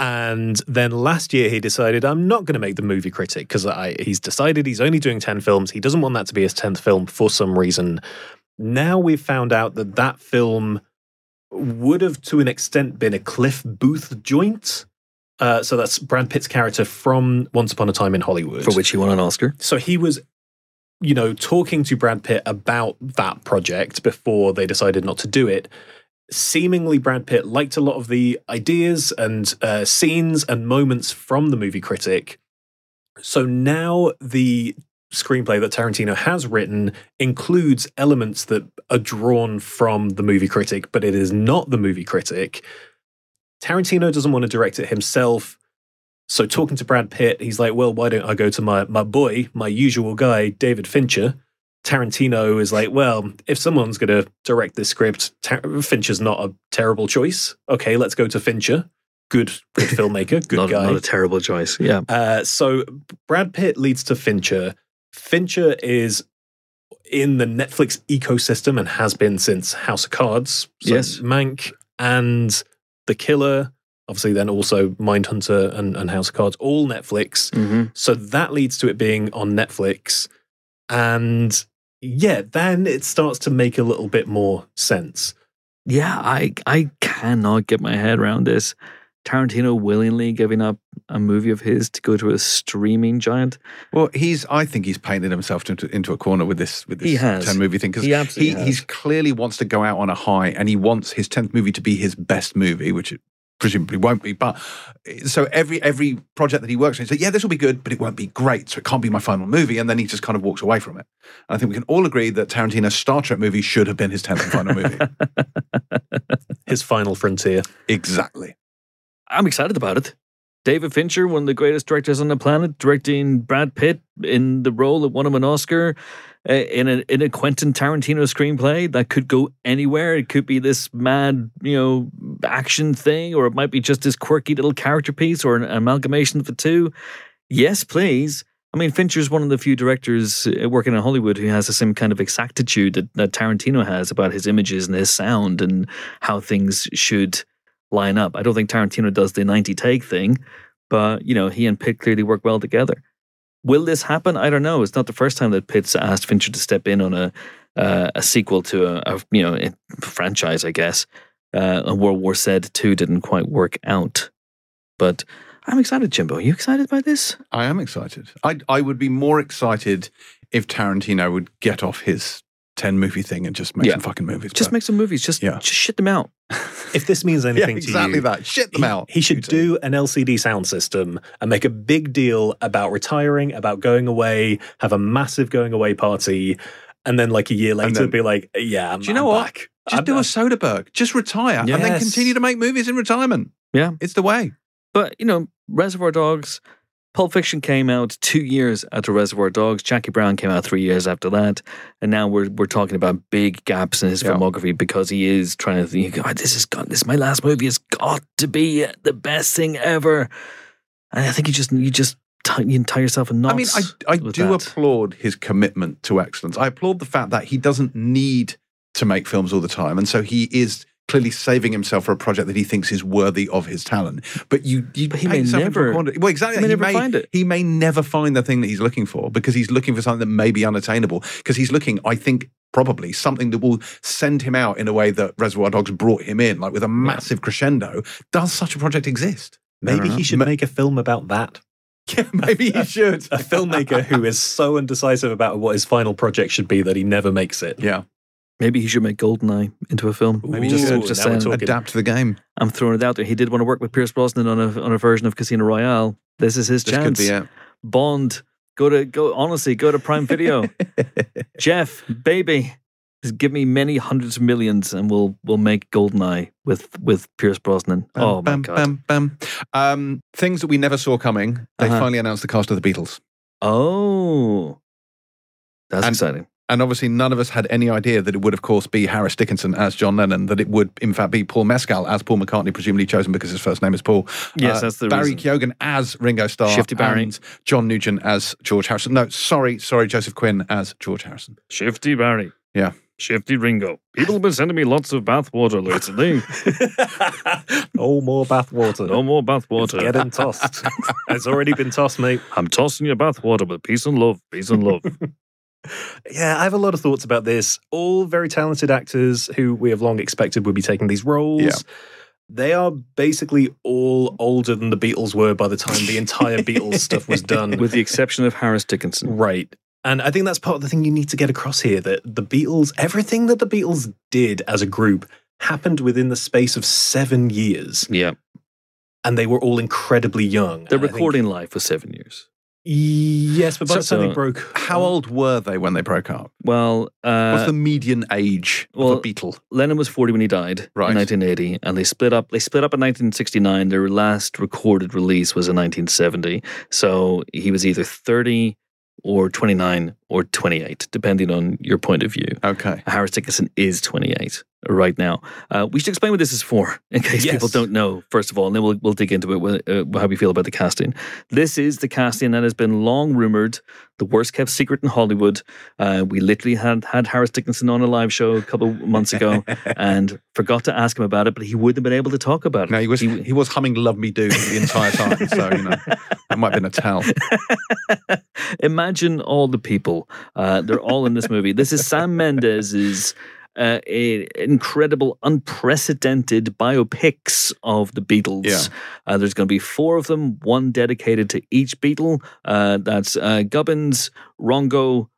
And then last year he decided, I'm not going to make The Movie Critic because he's decided he's only doing ten films. He doesn't want that to be his tenth film for some reason. Now we've found out that that film would have to an extent been a Cliff Booth joint. Uh, so that's Brad Pitt's character from Once Upon a Time in Hollywood. For which he won an Oscar. So he was, you know, talking to Brad Pitt about that project before they decided not to do it. Seemingly, Brad Pitt liked a lot of the ideas and uh, scenes and moments from The Movie Critic. So now the screenplay that Tarantino has written includes elements that are drawn from The Movie Critic, but it is not The Movie Critic. Tarantino doesn't want to direct it himself. So talking to Brad Pitt, he's like, well, why don't I go to my, my boy, my usual guy, David Fincher? Tarantino is like, well, if someone's going to direct this script, Tar- Fincher's not a terrible choice. Okay, let's go to Fincher. Good, good filmmaker, good not, guy. Not a terrible choice, yeah. Uh, so Brad Pitt leads to Fincher. Fincher is in the Netflix ecosystem and has been since House of Cards. So Yes. Mank and The Killer, obviously then also Mindhunter and, and House of Cards, all Netflix. Mm-hmm. So that leads to it being on Netflix. And yeah, then it starts to make a little bit more sense. Yeah, I I cannot get my head around this. Tarantino willingly giving up a movie of his to go to a streaming giant. Well, he's. I think he's painted himself into, into a corner with this with this He has. ten movie thing because He absolutely has. he's clearly wants to go out on a high, and he wants his tenth movie to be his best movie, which it presumably won't be. But so every every project that he works on, he says, "Yeah, this will be good, but it won't be great, so it can't be my final movie." And then he just kind of walks away from it. And I think we can all agree that Tarantino's Star Trek movie should have been his tenth and final movie. His final frontier. Exactly. I'm excited about it. David Fincher, one of the greatest directors on the planet, directing Brad Pitt in the role that won him an Oscar uh, in a in a Quentin Tarantino screenplay that could go anywhere. It could be this mad, you know, action thing, or it might be just this quirky little character piece, or an amalgamation of the two. Yes, please. I mean, Fincher's one of the few directors working in Hollywood who has the same kind of exactitude that, that Tarantino has about his images and his sound and how things should line up. I don't think Tarantino does the ninety take thing, but you know, he and Pitt clearly work well together. Will this happen? I don't know. It's not the first time that Pitt's asked Fincher to step in on a uh, a sequel to a, a you know a franchise, I guess. Uh, and World War Z two didn't quite work out, but I'm excited, Jimbo. Are you excited by this? I am excited. I I would be more excited if Tarantino would get off his ten movie thing and just make Yeah. some fucking movies. Just but- make some movies. Just, Yeah. just shit them out. If this means yeah, anything exactly to you, that. Shit them he, out. he should You two. do an L C D sound system and make a big deal about retiring, about going away, have a massive going away party, and then like a year later then- be like, yeah, I'm, Do you know I'm what? back. Just I'm do a back. Soderbergh. Just retire and then Yes. continue to make movies in retirement. Yeah. It's the way. But, you know, Reservoir Dogs, Pulp Fiction came out two years after Reservoir Dogs. Jackie Brown came out three years after that. And now we're we're talking about big gaps in his Yeah. filmography because he is trying to think, God, this is got this is my last movie has got to be the best thing ever. And I think you just you just tie, you tie yourself in knots. I mean, I, I with do that. applaud his commitment to excellence. I applaud the fact that he doesn't need to make films all the time. And so he is clearly saving himself for a project that he thinks is worthy of his talent. But you, you But he paint may yourself into a never- corner. Well, exactly. he may never find it. He may never find the thing that he's looking for because he's looking for something that may be unattainable. Because he's looking, I think, probably something that will send him out in a way that Reservoir Dogs brought him in, like with a massive crescendo. Does such a project exist? Maybe know. he should Ma- make a film about that. Yeah, maybe he should. A filmmaker who is so undecisive about what his final project should be that he never makes it. Yeah. Maybe he should make GoldenEye into a film. Maybe just, Ooh, just now we're saying, talking. adapt the game. I'm throwing it out there. He did want to work with Pierce Brosnan on a on a version of Casino Royale. This is his This could chance. be it. Bond, go to go. Honestly, go to Prime Video. Jeff, baby, just give me many hundreds of millions, and we'll we'll make GoldenEye with with Pierce Brosnan. Bam, oh my bam, god! Bam, bam. Um, things that we never saw coming. They Uh-huh. finally announced the cast of the Beatles. Oh, that's And- exciting. And obviously, none of us had any idea that it would, of course, be Harris Dickinson as John Lennon, that it would, in fact, be Paul Mescal as Paul McCartney, presumably chosen because his first name is Paul. Yes, that's the Barry reason. Keoghan as Ringo Starr. Shifty Barry. And John Nugent as George Harrison. No, sorry, sorry, Joseph Quinn as George Harrison. Shifty Barry. Yeah. Shifty Ringo. People have been sending me lots of bathwater lately. Oh, more bathwater. No more bathwater. Getting tossed. It's already been tossed, mate. I'm tossing you bathwater with peace and love. Peace and love. Yeah, I have a lot of thoughts about this. All very talented actors who we have long expected would be taking these roles. Yeah. They are basically all older than the Beatles were by the time the entire Beatles stuff was done. With the exception of Harris Dickinson. Right. And I think that's part of the thing you need to get across here, that the Beatles, everything that the Beatles did as a group happened within the space of seven years. Yeah. And they were all incredibly young. Their And I think- recording life was seven years. Yes, but by So- the time they so broke... How old were they when they broke up? Well, uh, What's the median age well, of a Beatle? Lennon was forty when he died Right. in nineteen eighty, and they split up. They split up in nineteen sixty-nine. Their last recorded release was in nineteen seventy. So he was either thirty or twenty-nine or twenty-eight, depending on your point of view. Okay. Harris Dickinson is twenty-eight right now. Uh, we should explain what this is for, in case Yes. people don't know, first of all, and then we'll, we'll dig into it, with, uh, how we feel about the casting. This is the casting that has been long rumored, the worst kept secret in Hollywood. Uh, we literally had, had Harris Dickinson on a live show a couple of months ago and forgot to ask him about it, but he wouldn't have been able to talk about it. No, he was He- he was humming "Love Me Do" the entire time, so you know that might have been a tell. Imagine all the people. Uh, they're all in this movie. This is Sam Mendes's uh, a incredible, unprecedented biopics of the Beatles. Yeah. Uh, there's going to be four of them, one dedicated to each Beatle. Uh, that's uh, Gubbins, Rongo,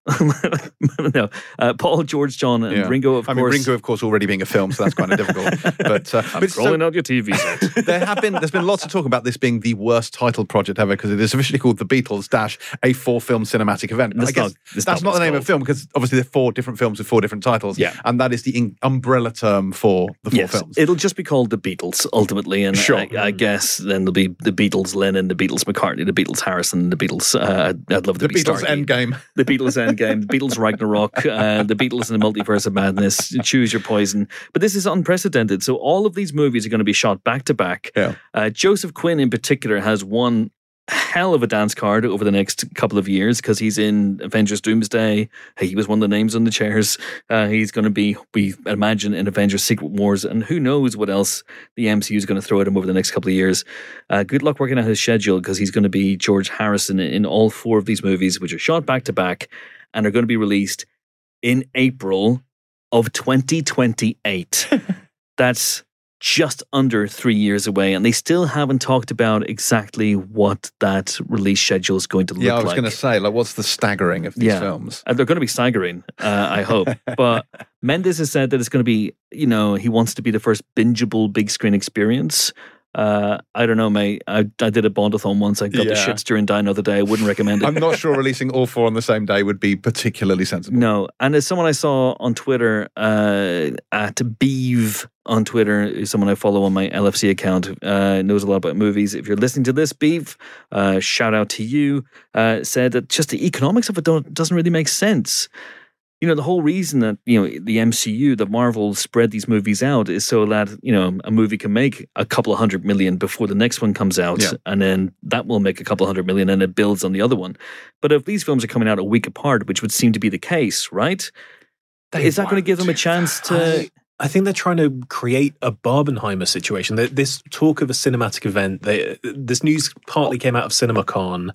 no, uh, Paul, George, John, and Yeah. Ringo, of I mean, course. Ringo, of course, already being a film, so that's kind of difficult. But, uh, I'm but so- rolling out your T V set. there have been there's been lots of talk about this being the worst titled project ever because it is officially called The Beatles dash a four film cinematic event. But That's I guess not- that's that's not not the what name it's of the film because obviously there are four different films with four different titles. Yeah. And that is the in- umbrella term for the four Yes, films. it'll just be called the Beatles ultimately, and Sure. I, I guess then there'll be the Beatles Lennon, the Beatles McCartney, the Beatles Harrison, the Beatles. Uh, I'd, I'd love to the be Beatles Starkey. Endgame. The Beatles Endgame, the Beatles Ragnarok, uh, the Beatles in the Multiverse of Madness. Choose your poison. But this is unprecedented. So all of these movies are going to be shot back to back. Yeah. Uh, Joseph Quinn, in particular, has one hell of a dance card over the next couple of years because he's in Avengers Doomsday. He was one of the names on the chairs. Uh, he's going to be, we imagine, in Avengers Secret Wars, and who knows what else the M C U is going to throw at him over the next couple of years. Uh, good luck working out his schedule because he's going to be George Harrison in all four of these movies, which are shot back to back and are going to be released in April of twenty twenty-eight. That's just under three years away, and they still haven't talked about exactly what that release schedule is going to look like. Yeah, I was going to say, like, what's the staggering of these Yeah. films? Uh, they're going to be staggering, uh, I hope. But Mendes has said that it's going to be, you know, he wants to be the first bingeable big screen experience. Uh, I don't know, mate. I, I did a Bondathon once. I got the Yeah. shits during Die Another Day. I wouldn't recommend it. I'm not sure releasing all four on the same day would be particularly sensible. No, and as someone I saw on Twitter, uh, at Beeve on Twitter, who's someone I follow on my L F C account, uh, knows a lot about movies. If you're listening to this, Beeve, uh, shout out to you, uh, said that just the economics of it don't, doesn't really make sense. You know, the whole reason that, you know, the M C U, that Marvel spread these movies out is so that, you know, a movie can make a couple of hundred million before the next one comes out. Yeah. And then that will make a couple of hundred million and it builds on the other one. But if these films are coming out a week apart, which would seem to be the case, right? They Is that going to give them a won't. chance to... I, I think they're trying to create a Barbenheimer situation. Th- This talk of a cinematic event, they, this news partly came out of CinemaCon,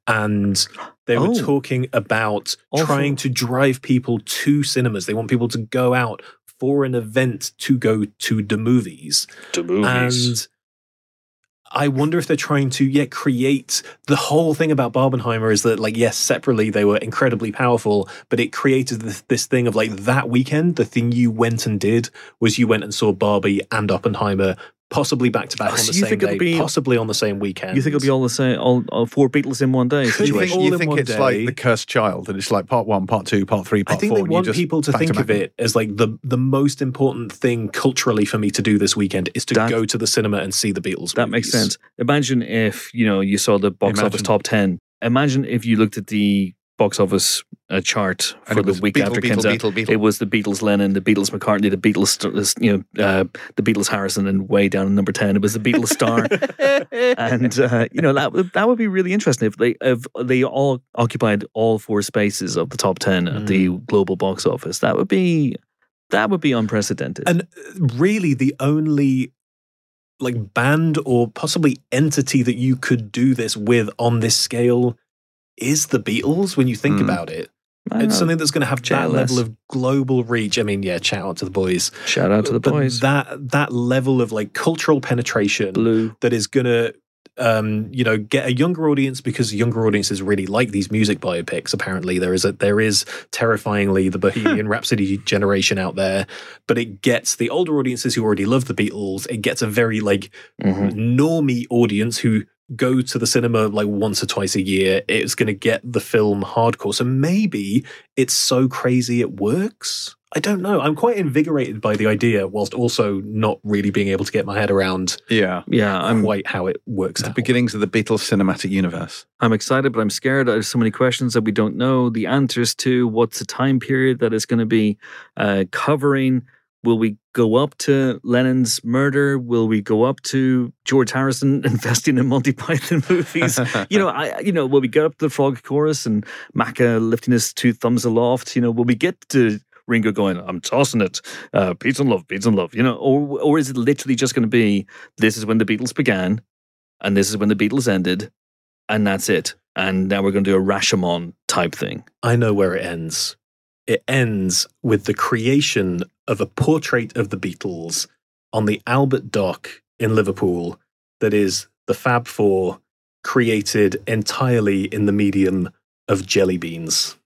and they were Oh. talking about Awful. trying to drive people to cinemas. They want people to go out for an event to go to the movies. to movies. And I wonder if they're trying to yeah create the whole thing about Barbenheimer is that like yes separately they were incredibly powerful, but it created this, this thing of like that weekend the thing you went and did was you went and saw Barbie and Oppenheimer possibly back to back Oh, on so the you same think it'll day, be- possibly on the same weekend. You think it'll be all the same, all, all four Beatles in one day? Could You be think, situation? all you in think one it's day. like the cursed child, and it's like part one, part two, part three, I part think four. they and you want just people to back think back of it as like the the most important thing culturally for me to do this weekend is to That- go to the cinema and see the Beatles. That makes movies. sense. Imagine if, you know, you saw the box Imagine. office top ten. Imagine if you looked at the box office uh, chart And for it the was week Beatle, after it Beatle, comes out. Beatle, Beatle. It was the Beatles Lennon, the Beatles McCartney, the Beatles, St- you know, uh, the Beatles Harrison, and way down in number ten, it was the Beatles Star. And uh, you know that would that would be really interesting if they if they all occupied all four spaces of the top ten at the global box office. That would be that would be unprecedented. And really, the only like band or possibly entity that you could do this with on this scale is the Beatles. When you think Mm. about it, I don't it's know. something that's going to have that Jealous. level of global reach. I mean, yeah, shout out to the boys. Shout out to the But boys. That that level of like cultural penetration Blue. that is going to, um, you know, get a younger audience because younger audiences really like these music biopics. Apparently, there is a there is terrifyingly the Bohemian Rhapsody generation out there, but it gets the older audiences who already love the Beatles. It gets a very like Mhm. normie audience who go to the cinema like once or twice a year. It's going to get the film hardcore. So maybe it's so crazy it works. I don't know. I'm quite invigorated by the idea, whilst also not really being able to get my head around Yeah. Yeah, I'm quite how it works The out. beginnings of the Beatles cinematic universe. I'm excited, but I'm scared. There's so many questions that we don't know the answers to. What's the time period that it's going to be uh, covering? Will we go up to Lennon's murder? Will we go up to George Harrison investing in Monty Python movies? you know, I you know, will we get up to the Frog Chorus and Macca lifting his two thumbs aloft? You know, will we get to Ringo going, I'm tossing it, uh, peace and love, peace and love? You know, or or is it literally just going to be this is when the Beatles began, and this is when the Beatles ended, and that's it? And now we're going to do a Rashomon type thing. I know where it ends. It ends with the creation of a portrait of the Beatles on the Albert Dock in Liverpool that is the Fab Four created entirely in the medium of jelly beans.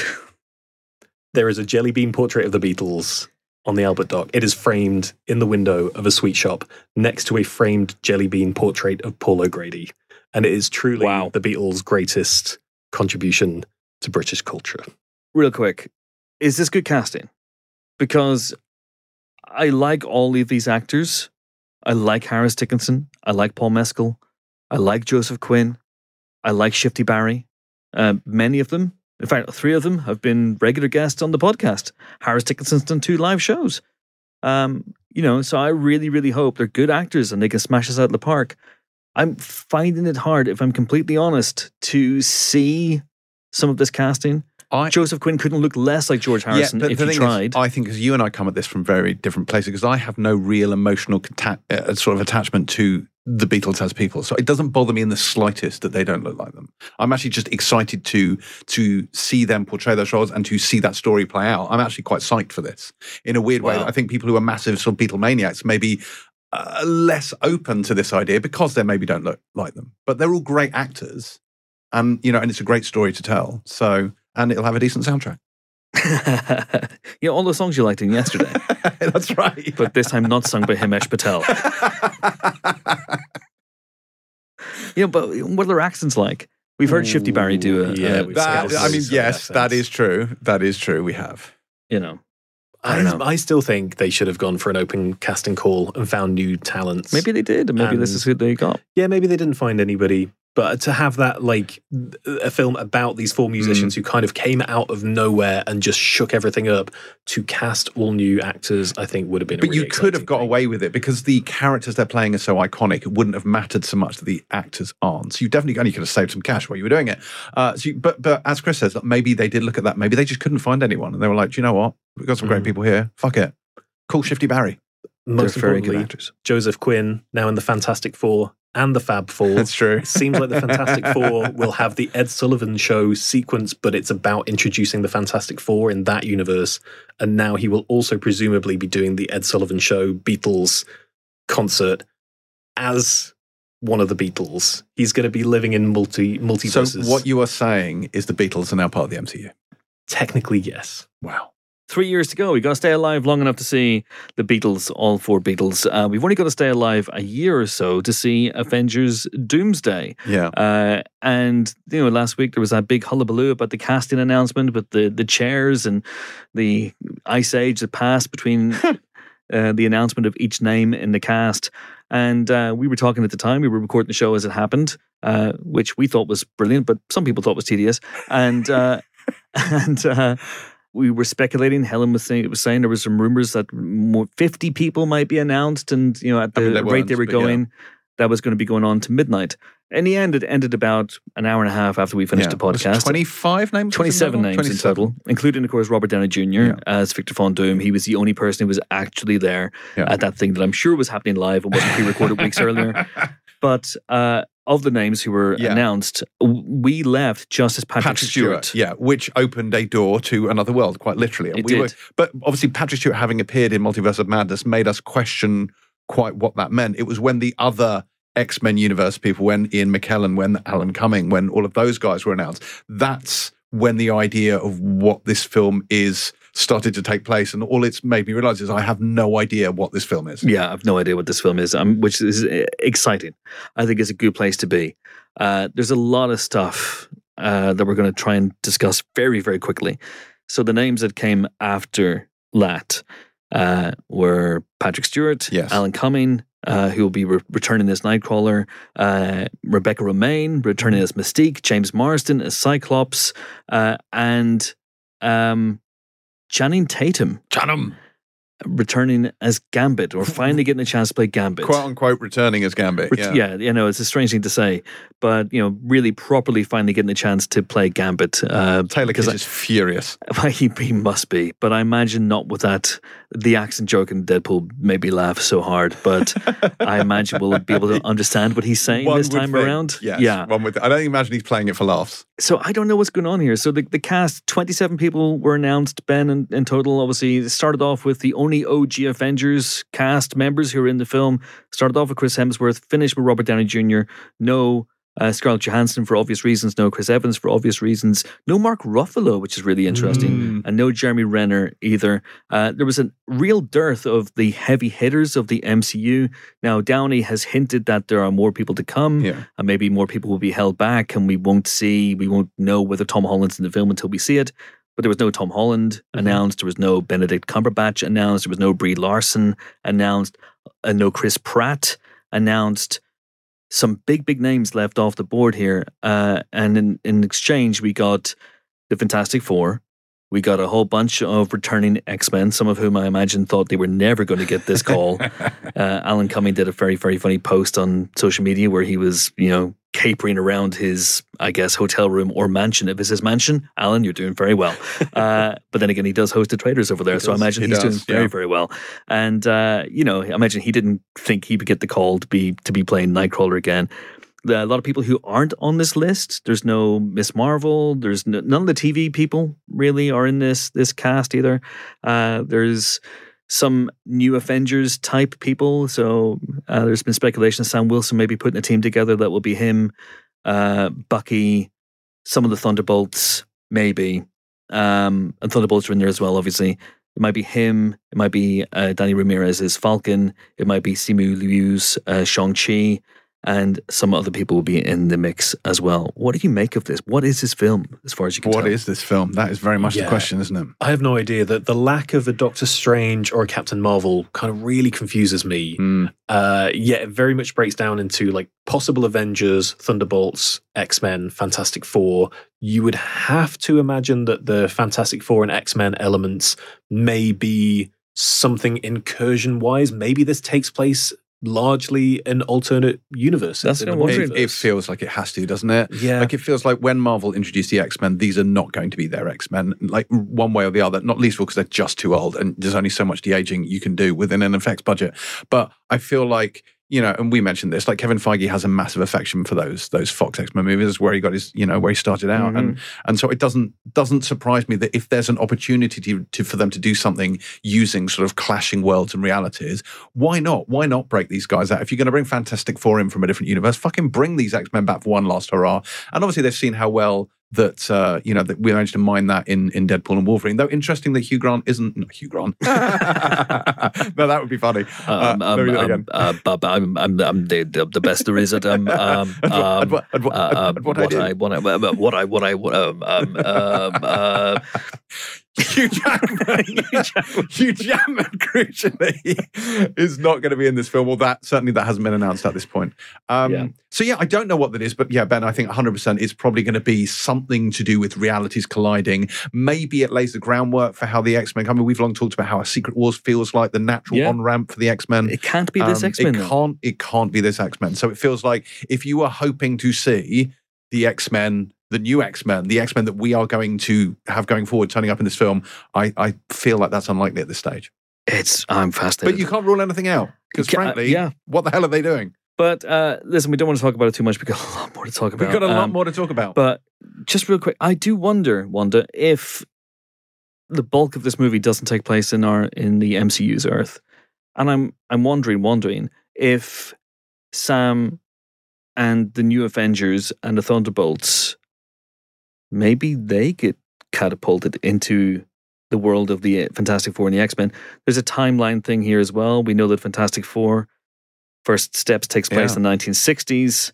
There is a jelly bean portrait of the Beatles on the Albert Dock. It is framed in the window of a sweet shop next to a framed jelly bean portrait of Paul O'Grady. And it is truly Wow. the Beatles' greatest contribution to British culture. Real quick, is this good casting? Because I like all of these actors. I like Harris Dickinson. I like Paul Mescal. I like Joseph Quinn. I like Shifty Barry. Uh, many of them, in fact, three of them have been regular guests on the podcast. Harris Dickinson's done two live shows. Um, you know, so I really, really hope they're good actors and they can smash us out of the park. I'm finding it hard, if I'm completely honest, to see some of this casting. I, Joseph Quinn couldn't look less like George Harrison but if the he thing tried. Is, I think because you and I come at this from very different places, because I have no real emotional contact, uh, sort of attachment to the Beatles as people. So it doesn't bother me in the slightest that they don't look like them. I'm actually just excited to to see them portray those roles and to see that story play out. I'm actually quite psyched for this. In a weird way, Wow. I think people who are massive sort of Beatle maniacs maybe uh, less open to this idea because they maybe don't look like them. But they're all great actors, and you know, and it's a great story to tell. So, and it'll have a decent soundtrack. you know, all the songs you liked in yesterday, That's right. but this time not sung by Himesh Patel. You know, but what are their accents like? We've heard Shifty Barry do a, Yeah, a- we've That, seen I mean, some yes, that accents. is true. That is true. We have. you know, I I, don't know. I still think they should have gone for an open casting call and found new talents. Maybe they did, and maybe this And- is who they got. Yeah, maybe they didn't find anybody. But to have that, like, a film about these four musicians who kind of came out of nowhere and just shook everything up to cast all new actors, I think would have been a But really you could have exciting got thing. away with it because the characters they're playing are so iconic. It wouldn't have mattered so much that the actors aren't. So you definitely and you could have saved some cash while you were doing it. Uh, so you, but but as Chris says, maybe they did look at that. Maybe they just couldn't find anyone, and they were like, "Do you know what? We've got some great Mm. people here. Fuck it. Call Shifty Barry." Most They're very good importantly, actors. Joseph Quinn, now in the Fantastic Four and the Fab Four. That's true. It seems like the Fantastic Four will have the Ed Sullivan Show sequence, but it's about introducing the Fantastic Four in that universe. And now he will also presumably be doing the Ed Sullivan Show Beatles concert as one of the Beatles. He's going to be living in multi multiverses. So what you are saying is the Beatles are now part of the M C U? Technically, yes. Wow. Three years to go. We've got to stay alive long enough to see the Beatles, all four Beatles. Uh, we've only got to stay alive a year or so to see Avengers Doomsday. Yeah. Uh, and, you know, last week there was that big hullabaloo about the casting announcement with the, the chairs and the ice age that passed between uh, the announcement of each name in the cast. And uh, we were talking at the time, we were recording the show as it happened, uh, which we thought was brilliant, but some people thought was tedious. And, uh, and, uh, we were speculating. Helen was saying, was saying there was some rumors that more fifty people might be announced, and you know at the I mean, they rate they were weren't, but going, yeah. that was going to be going on to midnight. In the end, it ended about an hour and a half after we finished Yeah. the podcast. Was it twenty-five names? twenty-seven names twenty-seven. in total, including, of course, Robert Downey Junior Yeah. as Victor Von Doom. He was the only person who was actually there Yeah. at that thing that I'm sure was happening live and wasn't pre-recorded weeks earlier. But uh, of the names who were Yeah. announced, w- we left just as Patrick, Patrick Stewart. Stewart, yeah, which opened a door to another world, quite literally. And It we did. Were, but obviously, Patrick Stewart having appeared in Multiverse of Madness made us question quite what that meant. It was when the other X-Men universe people, when Ian McKellen, when Alan Cumming, when all of those guys were announced, that's when the idea of what this film is started to take place. And all it's made me realize is I have no idea what this film is. Yeah, I've no idea what this film is, um, which is uh, exciting. I think it's a good place to be. Uh, there's a lot of stuff uh, that we're going to try and discuss very, very quickly. So the names that came after Lat uh, were Patrick Stewart, Yes. Alan Cumming, uh, who will be re- returning as Nightcrawler, uh, Rebecca Romaine returning as Mystique, James Marsden as Cyclops, uh, and um, Channing Tatum Chanum, returning as Gambit, or finally getting a chance to play Gambit. quote unquote, returning as Gambit. Ret- Yeah. yeah, you know, it's a strange thing to say, but you know, really properly finally getting a chance to play Gambit. Uh, Taylor because Kitsch is furious. I, he, he must be, but I imagine not with that. The accent joke in Deadpool made me laugh so hard, but I imagine we'll be able to understand what he's saying One this would time think, around. Yes, Yeah. one would, I don't imagine he's playing it for laughs. So I don't know what's going on here. So the, the cast, twenty-seven people were announced, Ben, in, in total. Obviously, it started off with the only O G Avengers cast members who are in the film. Started off with Chris Hemsworth, finished with Robert Downey Junior No uh, Scarlett Johansson for obvious reasons. No Chris Evans for obvious reasons. No Mark Ruffalo, which is really interesting. Mm. And no Jeremy Renner either. Uh, there was a real dearth of the heavy hitters of the M C U. Now, Downey has hinted that there are more people to come. Yeah. And maybe more people will be held back, and we won't see, we won't know whether Tom Holland's in the film until we see it. But there was no Tom Holland Mm-hmm. announced. There was no Benedict Cumberbatch announced. There was no Brie Larson announced. And no Chris Pratt announced. Some big, big names left off the board here. Uh, and in, in exchange, we got the Fantastic Four. We got a whole bunch of returning X-Men, some of whom I imagine thought they were never going to get this call. uh, Alan Cumming did a very, very funny post on social media where he was, you know, capering around his, I guess, hotel room or mansion. If it's his mansion, Alan, you're doing very well. Uh, but then again, he does host the traders over there, He so I does. imagine He he's does, doing very, yeah. very well. And uh, you know, I imagine he didn't think he would get the call to be to be playing Nightcrawler again. A lot of people who aren't on this list. There's no Miss Marvel. There's no, none of the T V people really are in this this cast either. Uh, there's some new Avengers type people. So uh, there's been speculation Sam Wilson may be putting a team together that will be him, uh, Bucky, some of the Thunderbolts, maybe. Um, and Thunderbolts are in there as well, obviously. It might be him. It might be uh, Danny Ramirez as Falcon. It might be Simu Liu's uh, Shang-Chi. And some other people will be in the mix as well. What do you make of this? What is this film, as far as you can What tell? is this film? That is very much Yeah. the question, isn't it? I have no idea. That the lack of a Doctor Strange or a Captain Marvel kind of really confuses me. Mm. Uh, yeah, it very much breaks down into like possible Avengers, Thunderbolts, X-Men, Fantastic Four. You would have to imagine that the Fantastic Four and X-Men elements may be something incursion-wise. Maybe this takes place largely in alternate universes. That's in what a I'm wondering. It, multiverse. it feels like it has to, doesn't it? Yeah. Like it feels like when Marvel introduced the X-Men, these are not going to be their X-Men, like one way or the other, not least because they're just too old and there's only so much de-aging you can do within an effects budget. But I feel like you know, and we mentioned this, like Kevin Feige has a massive affection for those those Fox X-Men movies, where he got his, you know, where he started out, Mm-hmm. and and so it doesn't doesn't surprise me that if there's an opportunity to, to for them to do something using sort of clashing worlds and realities, why not? Why not break these guys out? If you're going to bring Fantastic Four in from a different universe, fucking bring these X-Men back for one last hurrah. And obviously they've seen how well that uh, you know that we managed to mine that in in Deadpool and Wolverine. Though interesting that Hugh Grant isn't not Hugh Grant. No, that would be funny. Um, uh, let me do that um, again. uh, but I'm, I'm, I'm the, the, the best there is at um, um, At what- um, at what- at what- uh, at what I what do. I what I what I what I what um, um, um, uh, Hugh Jackman, Hugh Jackman crucially is not going to be in this film. Well, that certainly that hasn't been announced at this point. Um, Yeah. So yeah, I don't know what that is, but yeah, Ben, I think one hundred percent it's probably going to be something to do with realities colliding. Maybe it lays the groundwork for how the X-Men. I mean, we've long talked about how a Secret Wars feels like the natural Yeah. on ramp for the X-Men. it can't be this Um, X-Men. It though. can't. It can't be this X-Men. So it feels like if you were hoping to see the X-Men, the new X-Men, the X-Men that we are going to have going forward, turning up in this film, I, I feel like that's unlikely at this stage. It's I'm fascinated. But you can't rule anything out because, Ca- uh, frankly, yeah. what the hell are they doing? But uh, listen, we don't want to talk about it too much because a lot more to talk about. We've got a lot Um, more to talk about. But just real quick, I do wonder, Wanda, if the bulk of this movie doesn't take place in our in the M C U's Earth, and I'm I'm wondering, wondering if Sam and the New Avengers and the Thunderbolts, maybe they get catapulted into the world of the Fantastic Four and the X-Men. There's a timeline thing here as well. We know that Fantastic Four first steps takes place Yeah. in the nineteen sixties.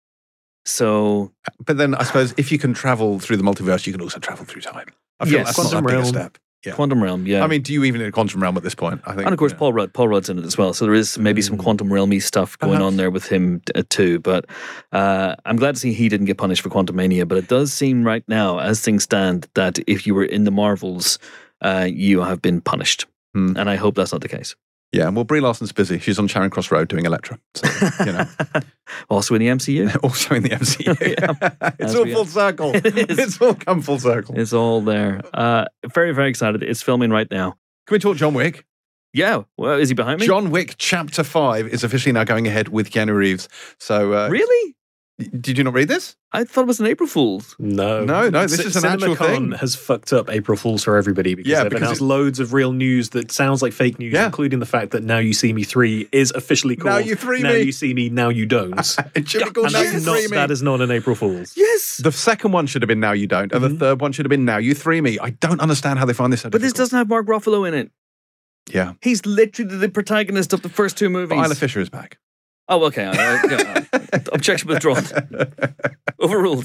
So But then I suppose if you can travel through the multiverse, you can also travel through time. I feel Yes. that's not that Quantum big a realm. step. Yeah. Quantum Realm, yeah. I mean, do you even need a quantum realm at this point? I think. and of course, you know. Paul Rudd. Paul Rudd's in it as well. So there is maybe some Mm. quantum realmy stuff going Perhaps. on there with him uh, too. But uh, I'm glad to see he didn't get punished for Quantum Mania. But it does seem right now, as things stand, that if you were in the Marvels, uh, you have been punished. Hmm. And I hope that's not the case. Yeah, well, Brie Larson's busy. She's on Charing Cross Road doing Elektra. So, you know, Also in the M C U. also in the M C U. Yeah. It's As all we- full circle. It is. It's all come full circle. It's all there. Uh, very, very excited. It's filming right now. Can we talk John Wick? Yeah. Well, is he behind me? John Wick Chapter five is officially now going ahead with Keanu Reeves. So, uh, Really? did you not read this? I thought it was an April Fool's. No, No, no, this C- is an actual CinemaCon thing. has fucked up April Fools for everybody because Yeah, they've because announced it- loads of real news that sounds like fake news, Yeah. including the fact that Now You See Me three is officially called Now You Three Now Me. You See Me, Now You Don't. It should be called and Now that's You not, Three Me. that is not an April Fool's. Yes. The second one should have been Now You Don't, and the Mhm. third one should have been Now You Three Me. I don't understand how they find this so But this difficult. doesn't have Mark Ruffalo in it. Yeah. He's literally the protagonist of the first two movies. But Isla Fisher is back. Oh, okay. Uh, yeah, uh, objection withdrawn. Overruled.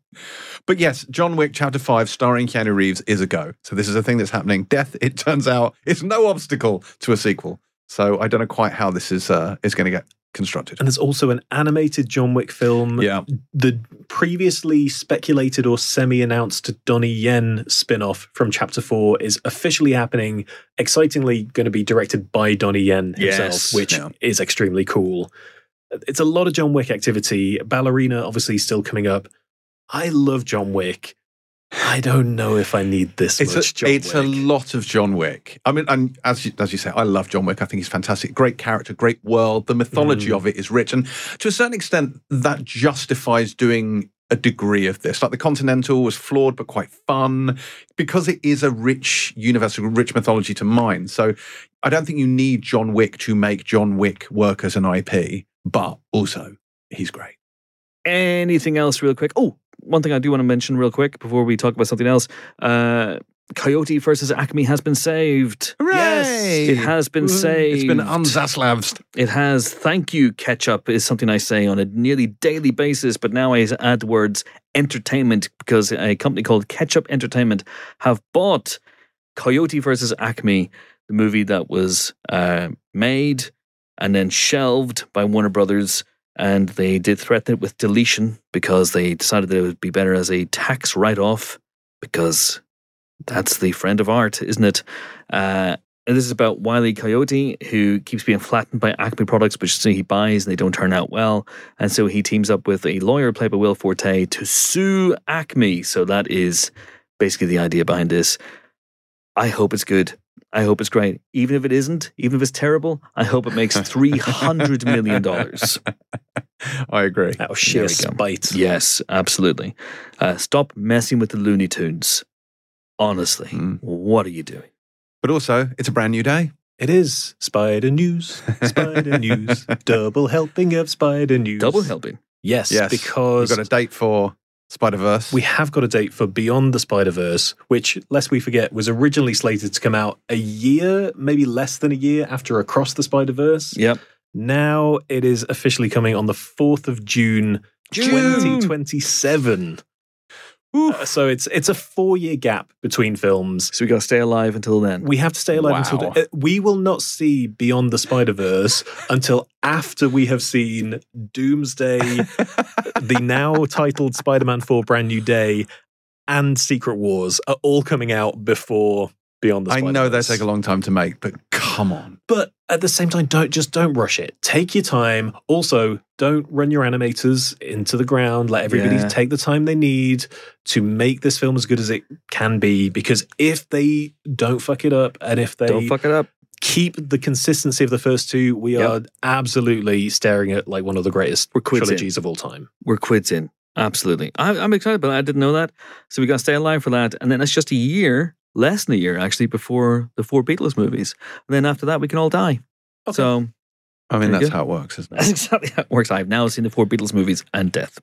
But yes, John Wick Chapter five starring Keanu Reeves is a go. So this is a thing that's happening. Death, it turns out, is no obstacle to a sequel. So I don't know quite how this is uh, is going to get constructed. And there's also an animated John Wick film. Yeah. The previously speculated or semi-announced Donnie Yen spin-off from Chapter four is officially happening. Excitingly going to be directed by Donnie Yen himself, Yes. which Yeah. is extremely cool. It's a lot of John Wick activity. Ballerina obviously still coming up. I love John Wick. I don't know if I need this It's, much a, John it's Wick. a lot of John Wick. I mean, and as you, as you say, I love John Wick. I think he's fantastic. Great character, great world. The mythology Mm. of it is rich. And to a certain extent, that justifies doing a degree of this. Like the Continental was flawed, but quite fun because it is a rich universe, a rich mythology to mine. So I don't think you need John Wick to make John Wick work as an I P, but also he's great. Anything else, real quick? Oh, one thing I do want to mention, real quick, before we talk about something else. Uh, Coyote versus Acme has been saved. Hooray! It has been saved. It's been unzaslaved. It has. Thank you, ketchup, is something I say on a nearly daily basis, but now I add the words entertainment because a company called Ketchup Entertainment have bought Coyote versus Acme, the movie that was uh, made and then shelved by Warner Brothers, and they did threaten it with deletion because they decided that it would be better as a tax write-off because that's the friend of art, isn't it? Uh, and this is about Wile E. Coyote, who keeps being flattened by Acme products, which he buys and they don't turn out well. And so he teams up with a lawyer played by Will Forte to sue Acme. So that is basically the idea behind this. I hope it's good. I hope it's great. Even if it isn't, even if it's terrible, I hope it makes three hundred million dollars. I agree. Out of sheer There we go. spite. Yes, absolutely. Uh, stop messing with the Looney Tunes. Honestly, Mm. what are you doing? But also, it's a brand new day. It is Spider News. Spider News. Double helping of Spider News. Double helping. Yes, Yes. because We've got a date for Spider-Verse. we have got a date for Beyond the Spider-Verse, which, lest we forget, was originally slated to come out a year, maybe less than a year after Across the Spider-Verse. Yep. Now it is officially coming on the fourth of June, June. twenty twenty-seven. Uh, so it's it's a four-year gap between films. So we got to stay alive until then. We have to stay alive Wow. until uh, we will not see Beyond the Spider-Verse until after we have seen Doomsday, the now titled Spider-Man four Brand New Day, and Secret Wars are all coming out before Beyond the I Spider-Verse. know they take a long time to make, but come on. But at the same time, don't just don't rush it. Take your time. Also, don't run your animators into the ground. Let everybody Yeah. take the time they need to make this film as good as it can be. Because if they don't fuck it up, and if they Don't fuck it up. keep the consistency of the first two, we Yep. are absolutely staring at like one of the greatest We're quids in. trilogies of all time. We're quids in. Absolutely. I, I'm excited, but I didn't know that. So we got to stay alive for that. And then it's just a year, less than a year actually, before the four Beatles movies. And then after that, we can all die. Okay. So I mean, Very that's good. how it works, isn't that's it? exactly how it works. I've now seen the four Beatles movies and death.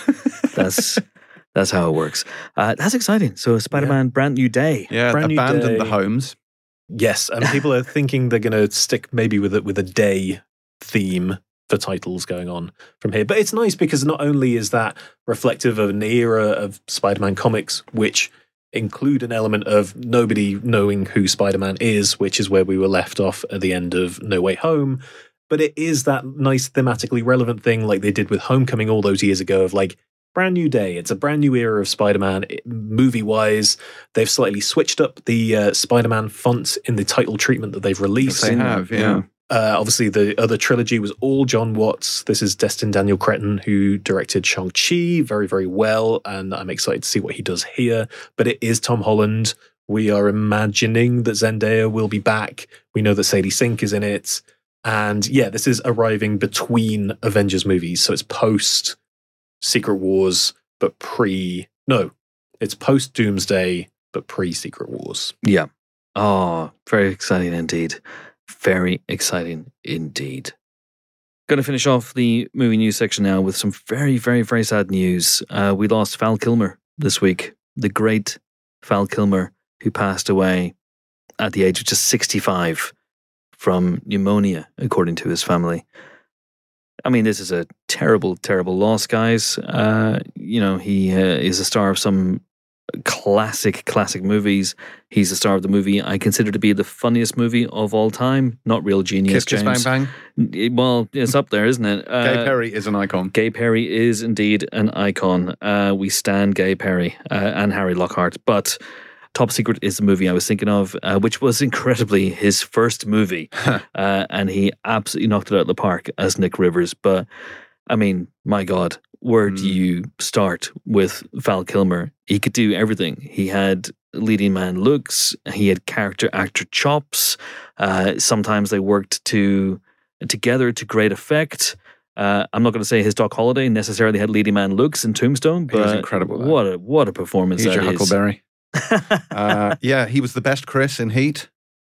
That's that's how it works. Uh, that's exciting. So Spider-Man, brand new day. Yeah, Brand new abandon the day. homes. Yes, and people are thinking they're going to stick maybe with a, with a day theme for titles going on from here. But it's nice because not only is that reflective of an era of Spider-Man comics, which include an element of nobody knowing who Spider-Man is, which is where we were left off at the end of No Way Home, but it is that nice thematically relevant thing like they did with Homecoming all those years ago of like, brand new day. It's a brand new era of Spider-Man. Movie wise, they've slightly switched up the uh, Spider-Man font in the title treatment that they've released. They have, yeah. Uh, obviously, the other trilogy was all John Watts. This is Destin Daniel Cretton, who directed Shang-Chi very, very well. And I'm excited to see what he does here. But it is Tom Holland. We are imagining that Zendaya will be back. We know that Sadie Sink is in it. And yeah, this is arriving between Avengers movies. So it's post Secret Wars, but pre. No, it's post Doomsday, but pre Secret Wars. Yeah. Oh, very exciting indeed. Very exciting indeed. Going to finish off the movie news section now with some very, very, very sad news. Uh, we lost Val Kilmer this week. The great Val Kilmer, who passed away at the age of just sixty-five from pneumonia, according to his family. I mean, this is a terrible, terrible loss, guys. Uh, you know, he uh, is a star of some classic, classic movies. He's the star of the movie I consider to be the funniest movie of all time. Not Real Genius, Kiss, kiss, bang, James. bang. Well, it's up there, isn't it? Uh, Gay Perry is an icon. Gay Perry is indeed an icon. Uh, we stand Gay Perry uh, and Harry Lockhart. But Top Secret is the movie I was thinking of, uh, which was incredibly his first movie. uh, and he absolutely knocked it out of the park as Nick Rivers. But, I mean, my God, where do Mm. you start with Val Kilmer? He could do everything. He had leading man looks. He had character actor chops. Uh, sometimes they worked to together to great effect. Uh, I'm not going to say his Doc Holliday necessarily had leading man looks in Tombstone, He was but incredible, though. what a what a performance He's that your is. Huckleberry. Uh, yeah, he was the best Chris in Heat.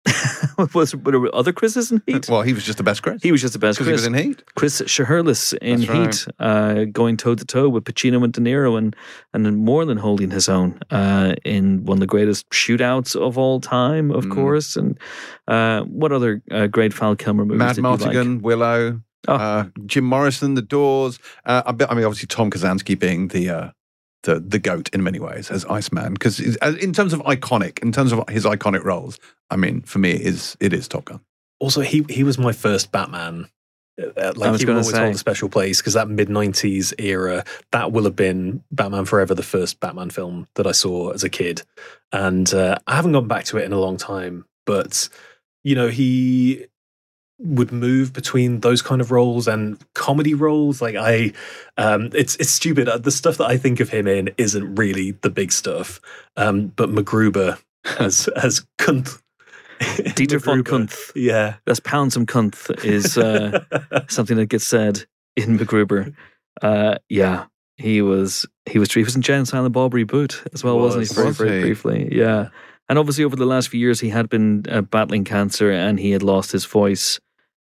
was were there other Chris's in Heat? Well, he was just the best Chris. He was just the best because he was Chris. in Heat. Chris Shaherless in That's Heat, uh, going toe to toe with Pacino and De Niro, and and more than holding his own uh, in one of the greatest shootouts of all time, of Mm. course. And uh, what other uh, great Val Kilmer movies Mad did you Martigan, like? Willow, Oh. uh, Jim Morrison, The Doors. Uh, I, bet, I mean, obviously Tom Kazansky being the uh, the the goat in many ways as Iceman, because in terms of iconic, in terms of his iconic roles, I mean, for me, it is it is Top Gun. Also, he he was my first Batman. Uh, like was he will gonna always say. hold a special place because that mid nineties era, that will have been Batman Forever, the first Batman film that I saw as a kid, and uh, I haven't gone back to it in a long time. But you know, he would move between those kind of roles and comedy roles. Like I, um, it's it's stupid. Uh, The stuff that I think of him in isn't really the big stuff. Um, but MacGruber as as cunt Dieter von MacGruber. Kuntz. Yeah. That's pound some cunt is uh, something that gets said in MacGruber. Uh, yeah, he was he was he was in Jay and Silent Bob reboot as well, Was. wasn't he? Very Was very he? briefly, yeah. And obviously, over the last few years, he had been uh, battling cancer, and he had lost his voice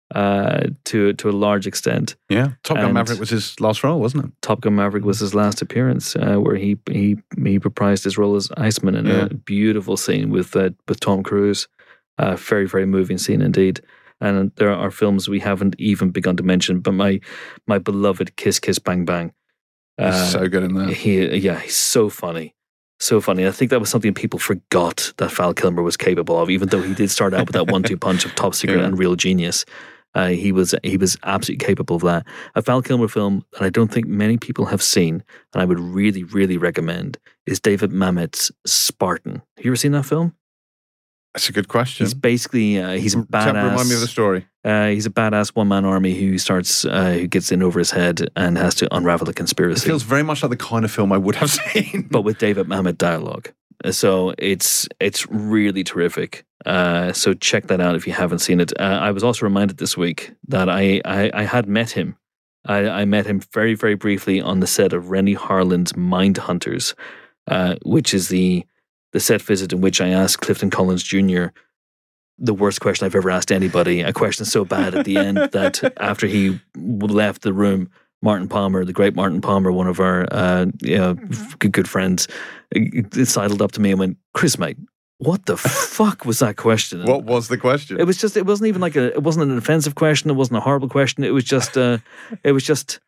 uh, to to a large extent. Yeah. Top Gun And- Maverick was his last role, wasn't it? Top Gun Maverick was his last appearance, uh, where he he he reprised his role as Iceman in Yeah. a beautiful scene with uh, with Tom Cruise. Uh, very very moving scene indeed. And there are films we haven't even begun to mention, but my my beloved Kiss Kiss Bang Bang. He's Uh, so good in that. he yeah, he's so funny. So funny. I think that was something people forgot that Val Kilmer was capable of, even though he did start out with that one two punch of Top Secret Yeah. and Real Genius. Uh, he was he was absolutely capable of that. A Val Kilmer film that I don't think many people have seen, and I would really, really recommend, is David Mamet's Spartan. Have you ever seen that film? That's a good question. He's basically uh, he's a Tell- badass. Remind me of the story. Uh, he's a badass one man army who starts uh, who gets in over his head and has to unravel a It conspiracy. feels very much like the kind of film I would have seen. but with David Mamet dialogue. So it's it's really terrific. Uh, so check that out if you haven't seen it. Uh, I was also reminded this week that I, I, I had met him. I, I met him very, very briefly on the set of Rennie Harlan's Mindhunters, uh, which is the the set visit in which I asked Clifton Collins Junior the worst question I've ever asked anybody, a question so bad at the end that after he left the room, Martin Palmer, the great Martin Palmer, one of our uh, you know, good, good friends, uh, sidled up to me and went, "Chris, mate, what the fuck was that question?" What was the question? It was just, it wasn't even like a, it wasn't an offensive question. It wasn't a horrible question. It was just, uh, it was just,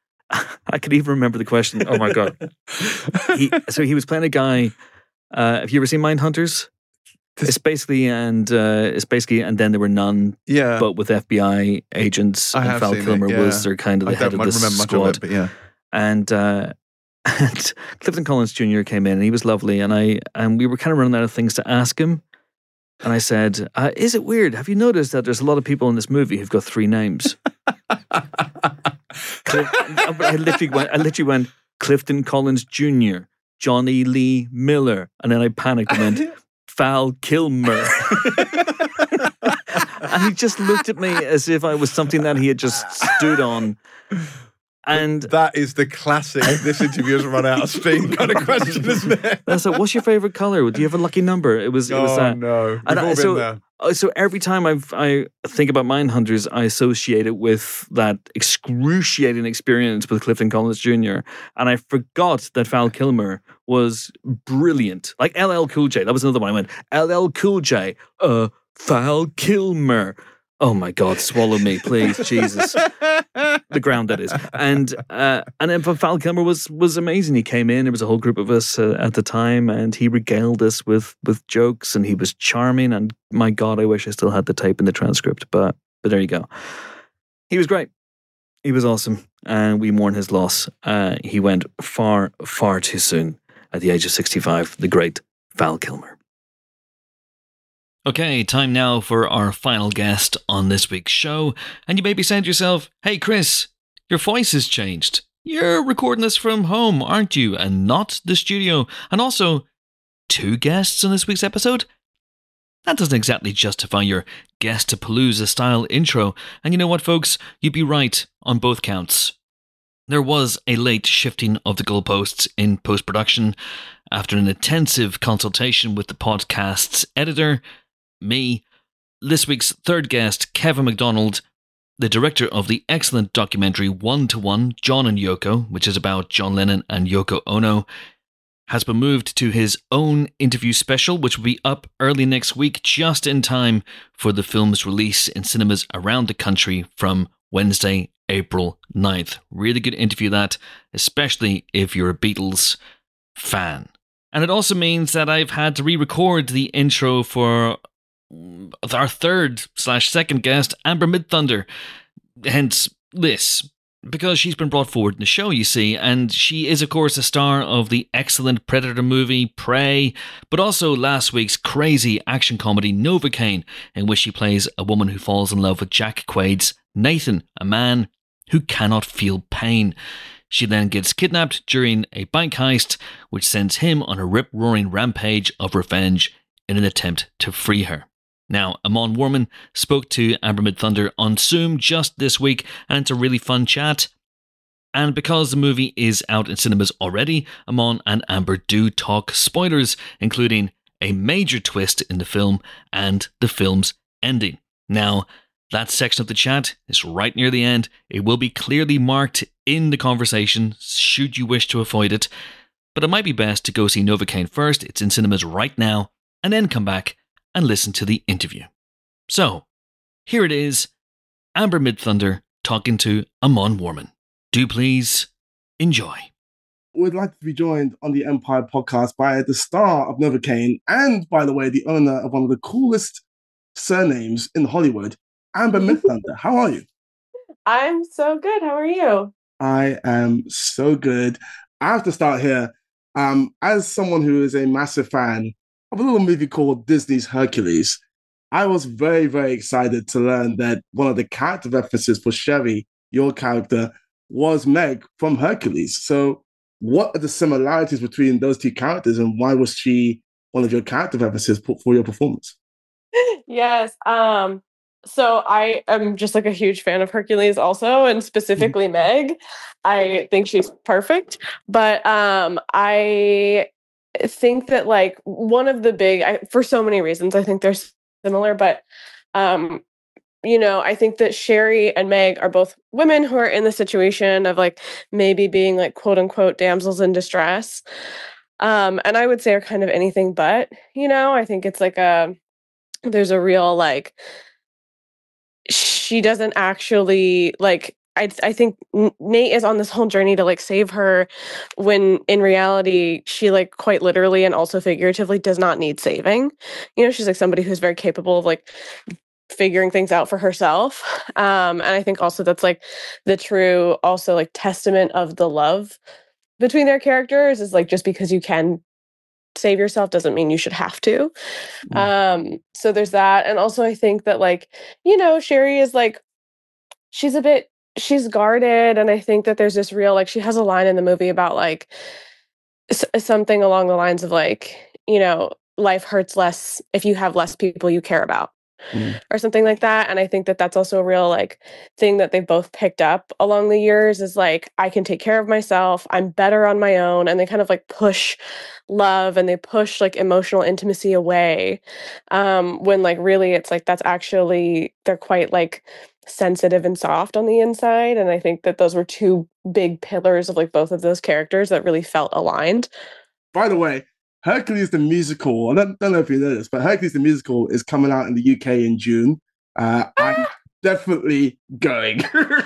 I could even remember the question. Oh my God. He, so he was playing a guy, uh, have you ever seen Mindhunters? It's basically, and uh, it's basically, and then there were none, yeah. but with F B I agents, I and have Val seen it, Kilmer yeah. was their kind of I the head don't of the remember much squad. of it, but yeah. And uh, and Clifton Collins Junior came in, and he was lovely, and I and we were kind of running out of things to ask him. And I said, uh, "Is it weird? Have you noticed that there's a lot of people in this movie who've got three names?" Clif- I literally went, I literally went, Clifton Collins Junior, Johnny Lee Miller, and then I panicked and went, Val Kilmer. And he just looked at me as if I was something that he had just stood on. And That is the classic, this interview has run out of steam kind of question, isn't it? I said, "What's your favorite color? Do you have a lucky number?" It was, it was Oh, that. no. We've And all I- been so- there. Uh, So every time I've, I think about Mindhunters, I associate it with that excruciating experience with Clifton Collins Junior And I forgot that Val Kilmer was brilliant. Like L L Cool J. That was another one. I went, L L Cool J. Uh, Val Kilmer. Oh my God, swallow me, please. Jesus. The ground, that is. And uh, and then Val Kilmer was was amazing. He came in, there was a whole group of us uh, at the time, and he regaled us with with jokes, and he was charming. And my God, I wish I still had the tape and the transcript, but but there you go. He was great. He was awesome, and we mourn his loss. Uh, he went far, far too soon at the age of sixty-five. The great Val Kilmer. Okay, time now for our final guest on this week's show. And you may be saying to yourself, "Hey Chris, your voice has changed. You're recording this from home, aren't you? And not the studio. And also, two guests on this week's episode? That doesn't exactly justify your Guest-to-Palooza style intro. And you know what, folks? You'd be right on both counts. There was a late shifting of the goalposts in post-production after an intensive consultation with the podcast's editor, me, this week's third guest, Kevin MacDonald, the director of the excellent documentary One to One, John and Yoko, which is about John Lennon and Yoko Ono, has been moved to his own interview special, which will be up early next week, just in time for the film's release in cinemas around the country from Wednesday, April ninth. Really good interview, that, especially if you're a Beatles fan. And it also means that I've had to re-record the intro for our third slash second guest, Amber Midthunder, hence this, because she's been brought forward in the show, you see, and she is, of course, a star of the excellent Predator movie, Prey, but also last week's crazy action comedy, Novocaine, in which she plays a woman who falls in love with Jack Quaid's Nathan, a man who cannot feel pain. She then gets kidnapped during a bank heist, which sends him on a rip-roaring rampage of revenge in an attempt to free her. Now, Amon Warman spoke to Amber Midthunder on Zoom just this week, and it's a really fun chat. And because the movie is out in cinemas already, Amon and Amber do talk spoilers, including a major twist in the film and the film's ending. Now, that section of the chat is right near the end. It will be clearly marked in the conversation, should you wish to avoid it. But it might be best to go see Novocaine first. It's in cinemas right now, and then come back and listen to the interview. So, here it is, Amber Midthunder talking to Amon Warman. Do please enjoy. We'd like to be joined on the Empire podcast by the star of Novocaine and, by the way, the owner of one of the coolest surnames in Hollywood, Amber Midthunder. How are you? I'm so good. How are you? I am so good. I have to start here. Um, as someone who is a massive fan of a little movie called Disney's Hercules, I was very, very excited to learn that one of the character references for Sherry, your character, was Meg from Hercules. So what are the similarities between those two characters, and why was she one of your character references for your performance? Yes. Um, so I am just like a huge fan of Hercules also, and specifically mm-hmm. Meg. I think she's perfect. But um, I think that like one of the big, I, for so many reasons, I think they're similar, but um, you know, I think that Sherry and Meg are both women who are in the situation of like maybe being like quote unquote damsels in distress. Um, and I would say are kind of anything but, you know, I think it's like a, there's a real like, she doesn't actually like, I, I think Nate is on this whole journey to like save her when in reality, she like quite literally and also figuratively does not need saving. You know, she's like somebody who's very capable of like figuring things out for herself. Um, and I think also that's like the true also like testament of the love between their characters is like, just because you can save yourself doesn't mean you should have to. Mm. Um, so there's that. And also I think that like, you know, Sherry is like, she's a bit, she's guarded. And I think that there's this real, like, she has a line in the movie about like s- something along the lines of like, you know, life hurts less if you have less people you care about. Mm. Or something like that. And I think that that's also a real like thing that they've both picked up along the years is like, I can take care of myself. I'm better on my own. And they kind of like push love and they push like emotional intimacy away. Um, when like really it's like, that's actually, they're quite like sensitive and soft on the inside. And I think that those were two big pillars of like both of those characters that really felt aligned. By the way, Hercules the musical, I don't, don't know if you know this, but Hercules the musical is coming out in the U K in June. Uh, I'm definitely going.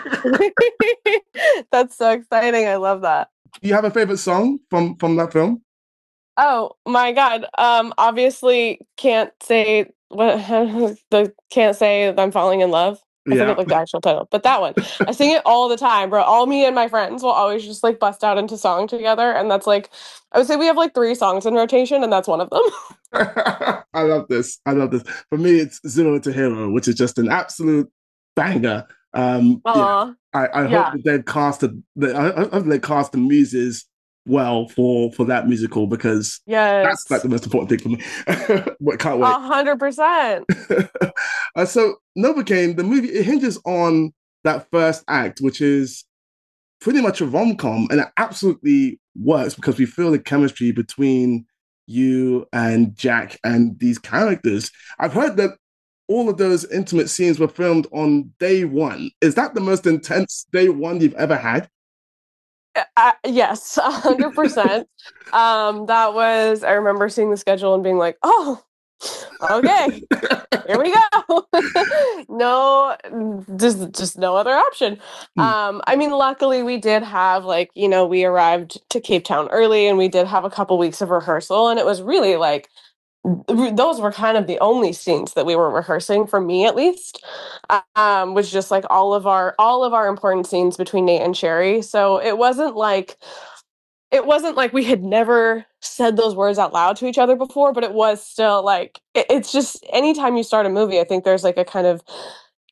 That's so exciting. I love that. Do you have a favorite song from, from that film? Oh my God. Um, obviously can't say what the can't say I'm falling in love. I yeah. forget like the actual title, but that one. I sing it all the time, bro. All me and my friends will always just like bust out into song together. And that's like, I would say we have like three songs in rotation and that's one of them. I love this. I love this. For me, it's Zero to Hero, which is just an absolute banger. Um, yeah, I, I yeah. hope that they've casted the, I hope they cast the muses well for for that musical because yes. that's like the most important thing for me. But can't wait. A hundred percent. So Novocaine, the movie, it hinges on that first act, which is pretty much a rom-com, and it absolutely works because we feel the chemistry between you and Jack and these characters. I've heard that all of those intimate scenes were filmed on day one. Is that the most intense day one you've ever had? Uh, yes, a hundred percent. Um, that was, I remember seeing the schedule and being like, oh, okay, here we go. No, just, just no other option. Um, I mean, luckily we did have like, you know, we arrived to Cape Town early and we did have a couple weeks of rehearsal and it was really like, those were kind of the only scenes that we were rehearsing, for me at least, um, was just like all of our all of our important scenes between Nate and Sherry. So it wasn't like it wasn't like we had never said those words out loud to each other before, but it was still like it, it's just anytime you start a movie, I think there's like a kind of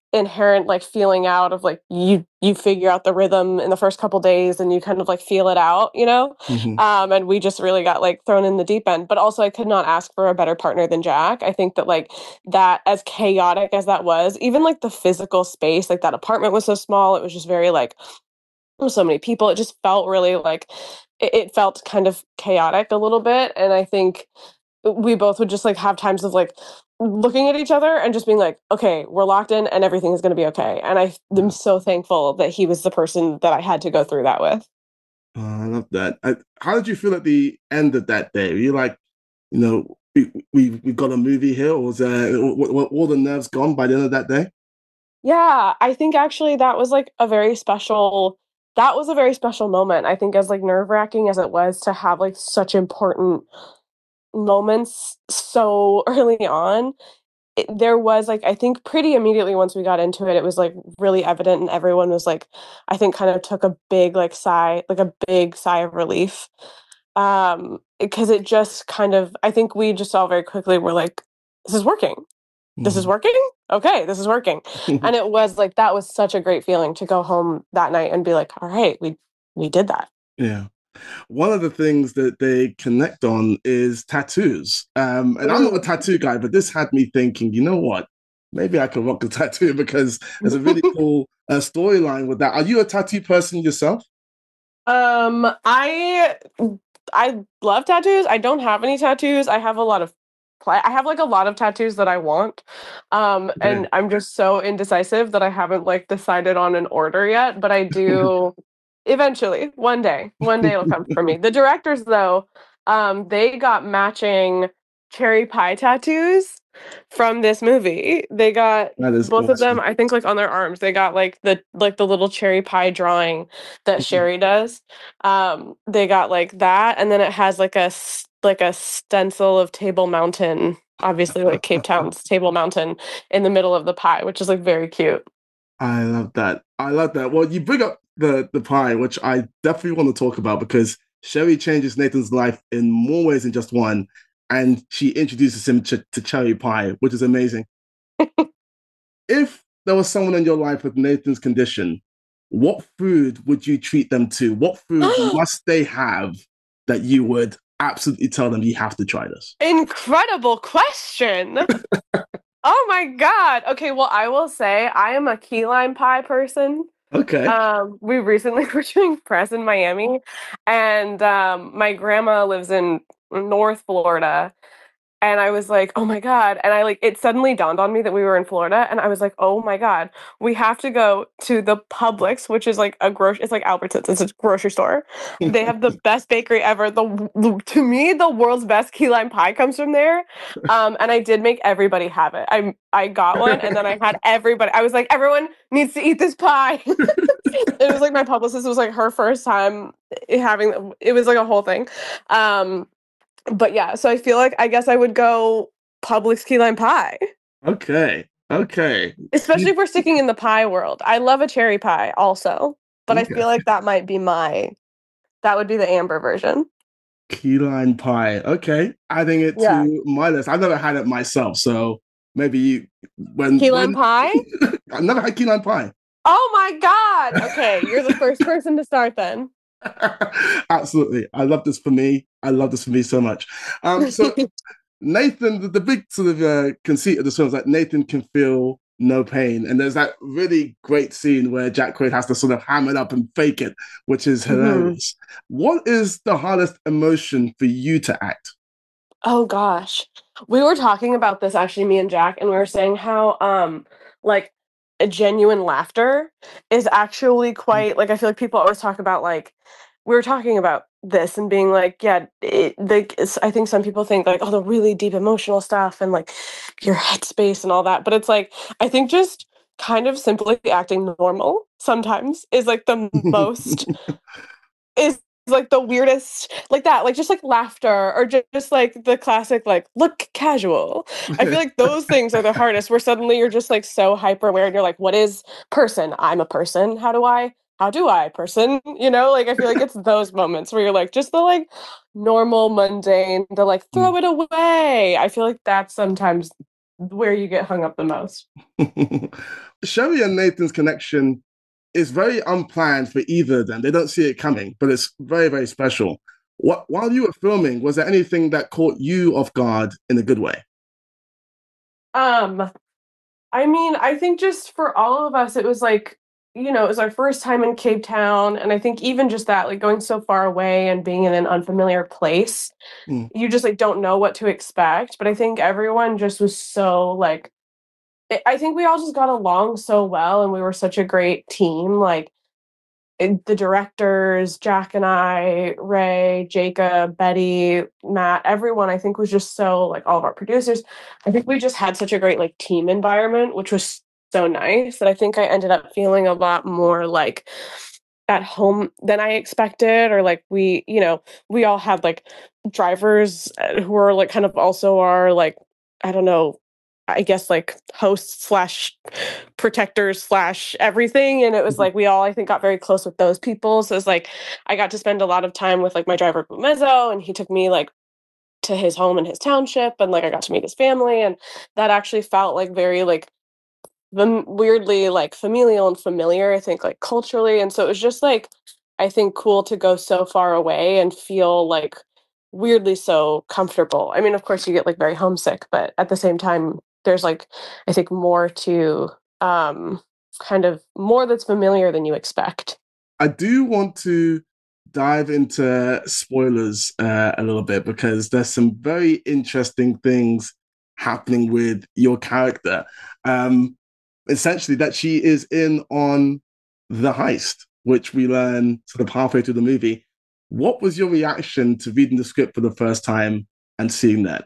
inherent like feeling out of like you you figure out the rhythm in the first couple days and you kind of like feel it out, you know. Mhm. Um and we just really got like thrown in the deep end, but also I could not ask for a better partner than Jack. I think that like that, as chaotic as that was, even like the physical space, like that apartment was so small, it was just very like there were so many people, it just felt really like it, it felt kind of chaotic a little bit. And I think we both would just like have times of like looking at each other and just being like, okay, we're locked in and everything is going to be okay. And I am so thankful that he was the person that I had to go through that with. Oh, I love that. I, how did you feel at the end of that day? Were you like, you know, we we we got a movie here, or was uh, were all the nerves gone by the end of that day? Yeah, I think actually that was like a very special that was a very special moment. I think as like nerve-wracking as it was to have like such important moments so early on, it, there was like I think pretty immediately once we got into it, it was like really evident, and everyone was like, I think kind of took a big like sigh, like a big sigh of relief, um, because it just kind of I think we just all very quickly were like, this is working, this is working, okay, this is working, and it was like that was such a great feeling to go home that night and be like, all right, we we did that. Yeah. One of the things that they connect on is tattoos. Um, and I'm not a tattoo guy, but this had me thinking, you know what? Maybe I could rock a tattoo because there's a really cool uh, storyline with that. Are you a tattoo person yourself? Um, I I love tattoos. I don't have any tattoos. I have a lot of pla- I have like a lot of tattoos that I want. Um, and I'm just so indecisive that I haven't like decided on an order yet, but I do eventually. One day. One day it'll come for me. The directors though, um, they got matching cherry pie tattoos from this movie. They got That is both of them, awesome. I think like on their arms. They got like the like the little cherry pie drawing that Sherry does. Um, they got like that, and then it has like a s- like a stencil of Table Mountain, obviously like Cape Town's Table Mountain in the middle of the pie, which is like very cute. I love that. I love that. Well, you bring up the the pie, which I definitely want to talk about because Sherry changes Nathan's life in more ways than just one, and she introduces him to, to cherry pie, which is amazing. If there was someone in your life with Nathan's condition, what food would you treat them to? What food must they have that you would absolutely tell them you have to try this? Incredible question. Oh my god. Okay, well I will say I am a key lime pie person. Okay. Um, we recently were doing press in Miami, and um, my grandma lives in North Florida. And I was like, oh my God. And I like, it suddenly dawned on me that we were in Florida. And I was like, oh my God, we have to go to the Publix, which is like a grocery, it's like Albertsons, it's a grocery store. They have the best bakery ever. The, the To me, the world's best key lime pie comes from there. Um, and I did make everybody have it. I I got one, and then I had everybody, I was like, everyone needs to eat this pie. It was like my publicist was like her first time having, it was like a whole thing. Um, but yeah, so I feel like I guess I would go Publix key lime pie, Okay. Okay. especially if we're sticking in the pie world. I love a cherry pie also, but I Okay. feel like that might be my that would be the Amber version. Key lime pie. Okay. Adding it Yeah. to my list. I've never had it myself, so maybe you when Key lime when- pie? I've never had key lime pie. Oh my God. Okay, you're the first person to start then. Absolutely. I love this for me. I love this for me so much. Um, so Nathan, the, the big sort of uh, conceit of the film is that Nathan can feel no pain. And there's that really great scene where Jack Quaid has to sort of ham it up and fake it, which is hilarious. Mm-hmm. What is the hardest emotion for you to act? Oh gosh. We were talking about this actually, me and Jack, and we were saying how um like a genuine laughter is actually quite like I feel like people always talk about like we were talking about this and being like, yeah, it, the, I think some people think like, oh, the really deep emotional stuff and like your headspace and all that. But it's like, I think just kind of simply acting normal sometimes is like the most, is like the weirdest, like that, like just like laughter or just, just like the classic, like look casual. I feel like those things are the hardest where suddenly you're just like so hyper aware and you're like, what is person? I'm a person. How do I? How do I person? You know, like I feel like it's those moments where you're like just the like normal, mundane, the like throw it away. I feel like that's sometimes where you get hung up the most. Sherry and Nathan's connection is very unplanned for either of them. They don't see it coming, but it's very, very special. What, while you were filming, was there anything that caught you off guard in a good way? Um, I mean, I think just for all of us, it was like, you know, it was our first time in Cape Town. And I think even just that, like going so far away and being in an unfamiliar place, Mm. you just like don't know what to expect. But I think everyone just was so like, I- I think we all just got along so well and we were such a great team. Like it- the directors, Jack and I, Ray, Jacob, Betty, Matt, everyone, I think was just so like all of our producers. I think we just had such a great like team environment, which was so nice that I think I ended up feeling a lot more like at home than I expected. Or like we, you know, we all had like drivers uh, who were like kind of also our like, I don't know, I guess like hosts slash protectors slash everything. And it was like we all I think got very close with those people. So it's like I got to spend a lot of time with like my driver Mezzo, and he took me like to his home in his township, and like I got to meet his family, and that actually felt like very like the weirdly like familial and familiar, I think like culturally. And so it was just like I think cool to go so far away and feel like weirdly so comfortable. I mean, of course you get like very homesick, but at the same time there's like I think more to um kind of more that's familiar than you expect. I do want to dive into spoilers uh, a little bit because there's some very interesting things happening with your character. Um, essentially, that she is in on the heist, which we learn sort of halfway through the movie. What was your reaction to reading the script for the first time and seeing that?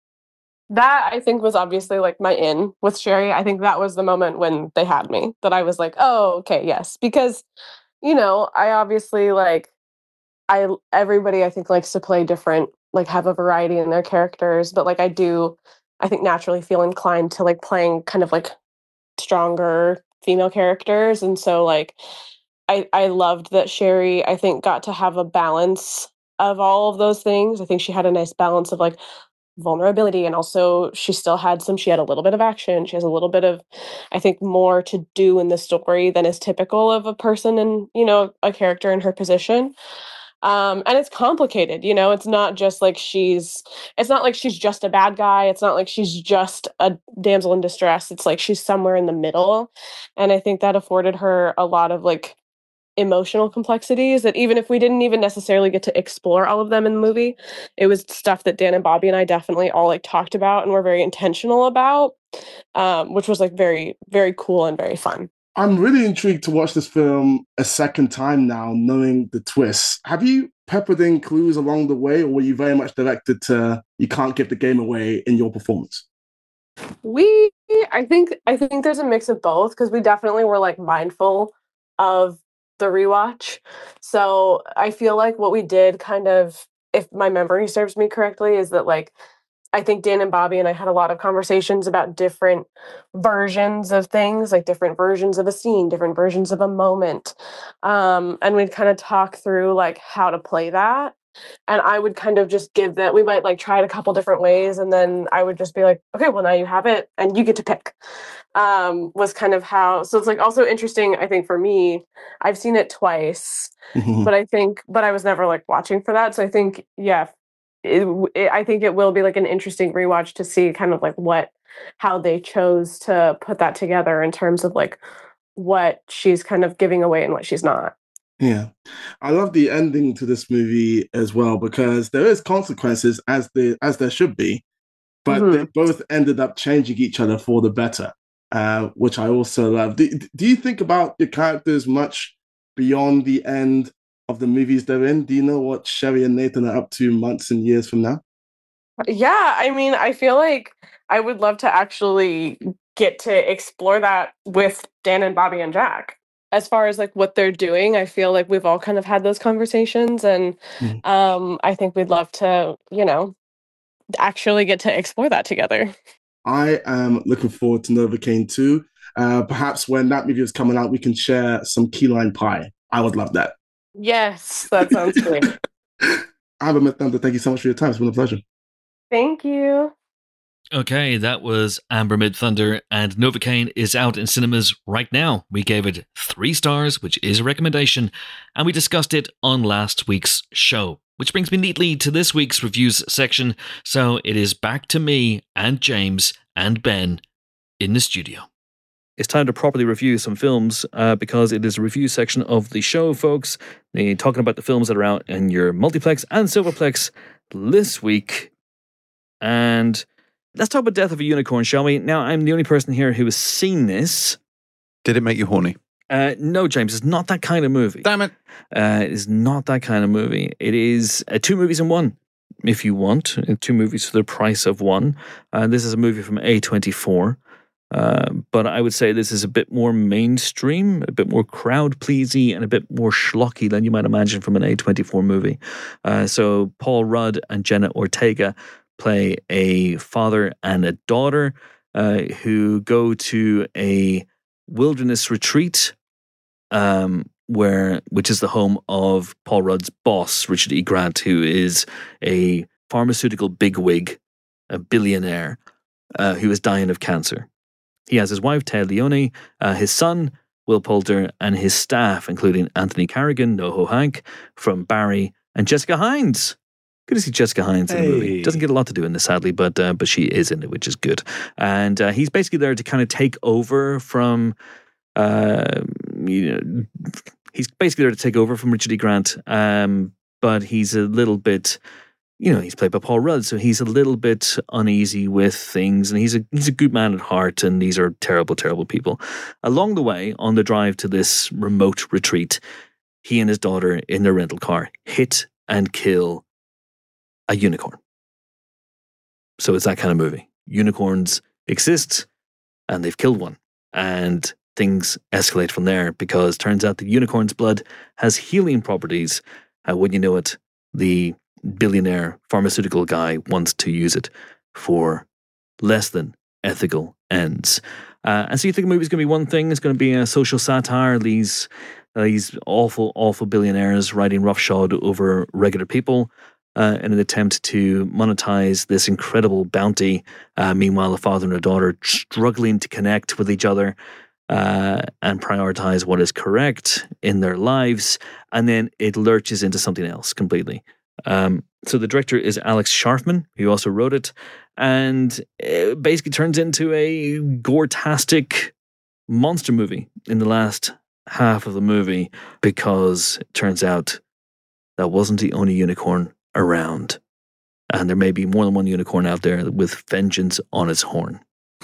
That I think was obviously like my in with Sherry. I think that was the moment when they had me that I was like, oh, okay, yes. Because, you know, I obviously like I everybody I think likes to play different, like have a variety in their characters, but like I do I think naturally feel inclined to like playing kind of like stronger female characters. And so like I I loved that Sherry I think got to have a balance of all of those things. I think she had a nice balance of like vulnerability, and also she still had some she had a little bit of action, she has a little bit of I think more to do in the story than is typical of a person and you know a character in her position. Um and it's complicated, you know it's not just like she's it's not like she's just a bad guy, it's not like she's just a damsel in distress, it's like she's somewhere in the middle. And I think that afforded her a lot of like emotional complexities that even if we didn't even necessarily get to explore all of them in the movie, it was stuff that Dan and Bobby and I definitely all like talked about and were very intentional about, um, which was like very, very cool and very fun. I'm really intrigued to watch this film a second time now, knowing the twists. Have you peppered in clues along the way, or were you very much directed to you can't give the game away in your performance? We, I think, I think there's a mix of both because we definitely were like mindful of the rewatch. So I feel like what we did kind of, if my memory serves me correctly, is that like I think Dan and Bobby and I had a lot of conversations about different versions of things, like different versions of a scene, different versions of a moment. Um, and we'd kind of talk through like how to play that. And I would kind of just give that we might like try it a couple different ways, and then I would just be like, okay, well now you have it and you get to pick. Um, was kind of how so it's like also interesting, I think for me, I've seen it twice, but I think but I was never like watching for that. So I think, yeah, it, it, I think it will be like an interesting rewatch to see kind of like what how they chose to put that together in terms of like what she's kind of giving away and what she's not. Yeah. I love the ending to this movie as well because there is consequences as the as there should be, but Mhm. they both ended up changing each other for the better, uh, which I also love. Do, do you think about your characters much beyond the end of the movies they're in? Do you know what Sherry and Nathan are up to months and years from now? Yeah, I mean, I feel like I would love to actually get to explore that with Dan and Bobby and Jack. As far as like what they're doing, I feel like we've all kind of had those conversations, and Mhm. um, I think we'd love to, you know, actually get to explore that together. I am looking forward to Novocaine too. Uh, perhaps when that movie is coming out, we can share some key lime pie. I would love that. Yes, that sounds great. Albert Thunder, thank you so much for your time. It's been a pleasure. Thank you. Okay, that was Amber Midthunder, and Novocaine is out in cinemas right now. We gave it three stars, which is a recommendation, and we discussed it on last week's show. Which brings me neatly to this week's reviews section, so it is back to me and James and Ben in the studio. It's time to properly review some films uh, because it is a review section of the show, folks. Uh, talking about the films that are out in your multiplex and silverplex this week. And let's talk about Death of a Unicorn, shall we? Now, I'm the only person here who has seen this. Did it make you horny? Uh, no, James, it's not that kind of movie. Damn it. Uh, it is not that kind of movie. It is uh, two movies in one, if you want. Uh, Two movies for the price of one. Uh, this is a movie from A twenty-four. Uh, but I would say this is a bit more mainstream, a bit more crowd-pleasy, and a bit more schlocky than you might imagine from an A twenty-four movie. Uh, so Paul Rudd and Jenna Ortega play a father and a daughter uh, who go to a wilderness retreat, um, where which is the home of Paul Rudd's boss, Richard E. Grant, who is a pharmaceutical bigwig, a billionaire, uh, who is dying of cancer. He has his wife, Ted Leone, uh, his son, Will Poulter, and his staff, including Anthony Carrigan, NoHo Hank from Barry, and Jessica Hines. Good to see Jessica Hines in the movie. Hey. Doesn't get a lot to do in this, sadly, but uh, but she is in it, which is good. And uh, he's basically there to kind of take over from, uh, you know, he's basically there to take over from Richard E. Grant. Um, but he's a little bit, you know, he's played by Paul Rudd, so he's a little bit uneasy with things, and he's a he's a good man at heart, and these are terrible, terrible people. Along the way, on the drive to this remote retreat, he and his daughter in their rental car hit and kill a unicorn. So it's that kind of movie. Unicorns exist, and they've killed one. And things escalate from there because turns out the unicorn's blood has healing properties. Uh, when you know it, the billionaire pharmaceutical guy wants to use it for less than ethical ends. Uh, and so you think the movie's going to be one thing, it's going to be a social satire, these, uh, these awful, awful billionaires riding roughshod over regular people. Uh, in an attempt to monetize this incredible bounty. Uh, meanwhile, a father and a daughter struggling to connect with each other uh, and prioritize what is correct in their lives. And then it lurches into something else completely. Um, so the director is Alex Sharfman, who also wrote it. And it basically turns into a gore-tastic monster movie in the last half of the movie because it turns out that wasn't the only unicorn around, and there may be more than one unicorn out there with vengeance on its horn.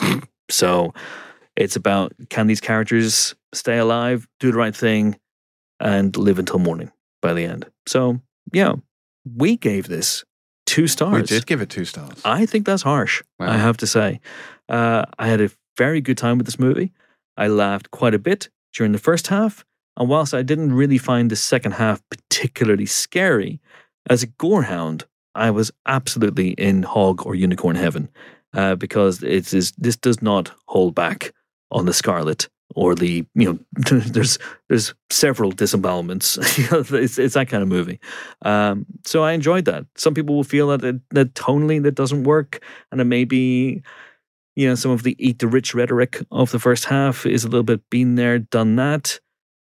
So it's about, can these characters stay alive, do the right thing, and live until morning by the end. So yeah, we gave this two stars. We did give it two stars. I think that's harsh, Wow. I have to say. Uh, I had a very good time with this movie. I laughed quite a bit during the first half, and whilst I didn't really find the second half particularly scary, as a gorehound, I was absolutely in hog or unicorn heaven uh, because it is this does not hold back on the Scarlet or the, you know, there's there's several disembowelments. it's, it's that kind of movie. Um, so I enjoyed that. Some people will feel that it, that tonally that doesn't work, and it may be, you know, some of the eat the rich rhetoric of the first half is a little bit been there, done that.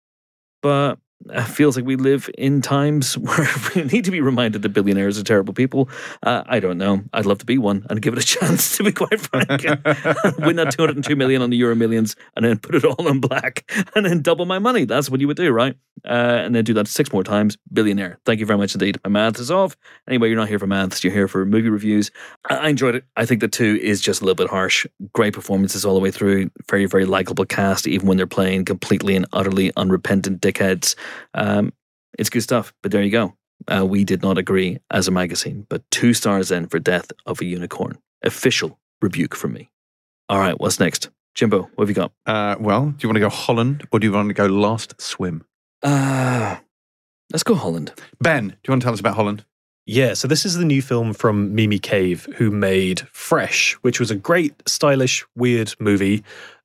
But it feels like we live in times where we need to be reminded that billionaires are terrible people. Uh, I don't know. I'd love to be one and give it a chance, to be quite frank. Win that two hundred two million on the Euro Millions and then put it all on black and then double my money. That's what you would do, right? Uh, and then do that six more times. Billionaire. Thank you very much indeed. My math is off. Anyway, you're not here for maths. You're here for movie reviews. I, I enjoyed it. I think the two is just a little bit harsh. Great performances all the way through. Very, very likable cast, even when they're playing completely and utterly unrepentant dickheads. Um, it's good stuff, but there you go. Uh, we did not agree as a magazine, but two stars then for Death of a Unicorn. Official rebuke from me. All right, what's next? Jimbo, what have you got? Uh, well, do you want to go Holland or do you want to go Last Swim? Uh, let's go Holland. Ben, do you want to tell us about Holland? Yeah, so this is the new film from Mimi Cave, who made Fresh, which was a great, stylish, weird movie.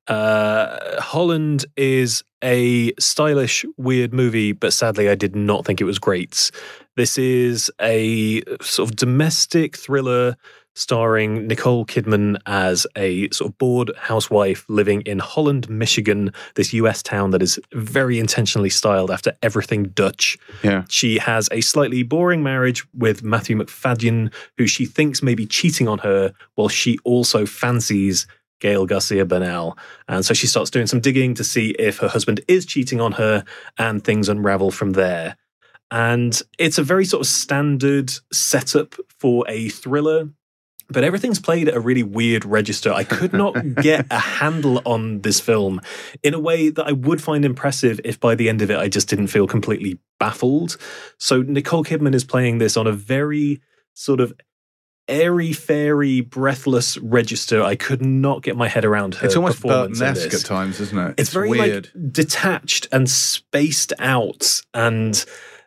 Uh, Holland is a stylish, weird movie, but sadly I did not think it was great. This is a sort of domestic thriller starring Nicole Kidman as a sort of bored housewife living in Holland, Michigan, this U S town that is very intentionally styled after everything Dutch. Yeah. She has a slightly boring marriage with Matthew Macfadyen, who she thinks may be cheating on her, while she also fancies Gael Garcia Bernal. And so she starts doing some digging to see if her husband is cheating on her, and things unravel from there. And it's a very sort of standard setup for a thriller, but everything's played at a really weird register. I could not get a handle on this film in a way that I would find impressive if by the end of it I just didn't feel completely baffled. So Nicole Kidman is playing this on a very sort of airy-fairy, breathless register. I could not get my head around her It's almost performance in Burton-esque this. at times, isn't it? It's, It's very weird. like detached and spaced out, and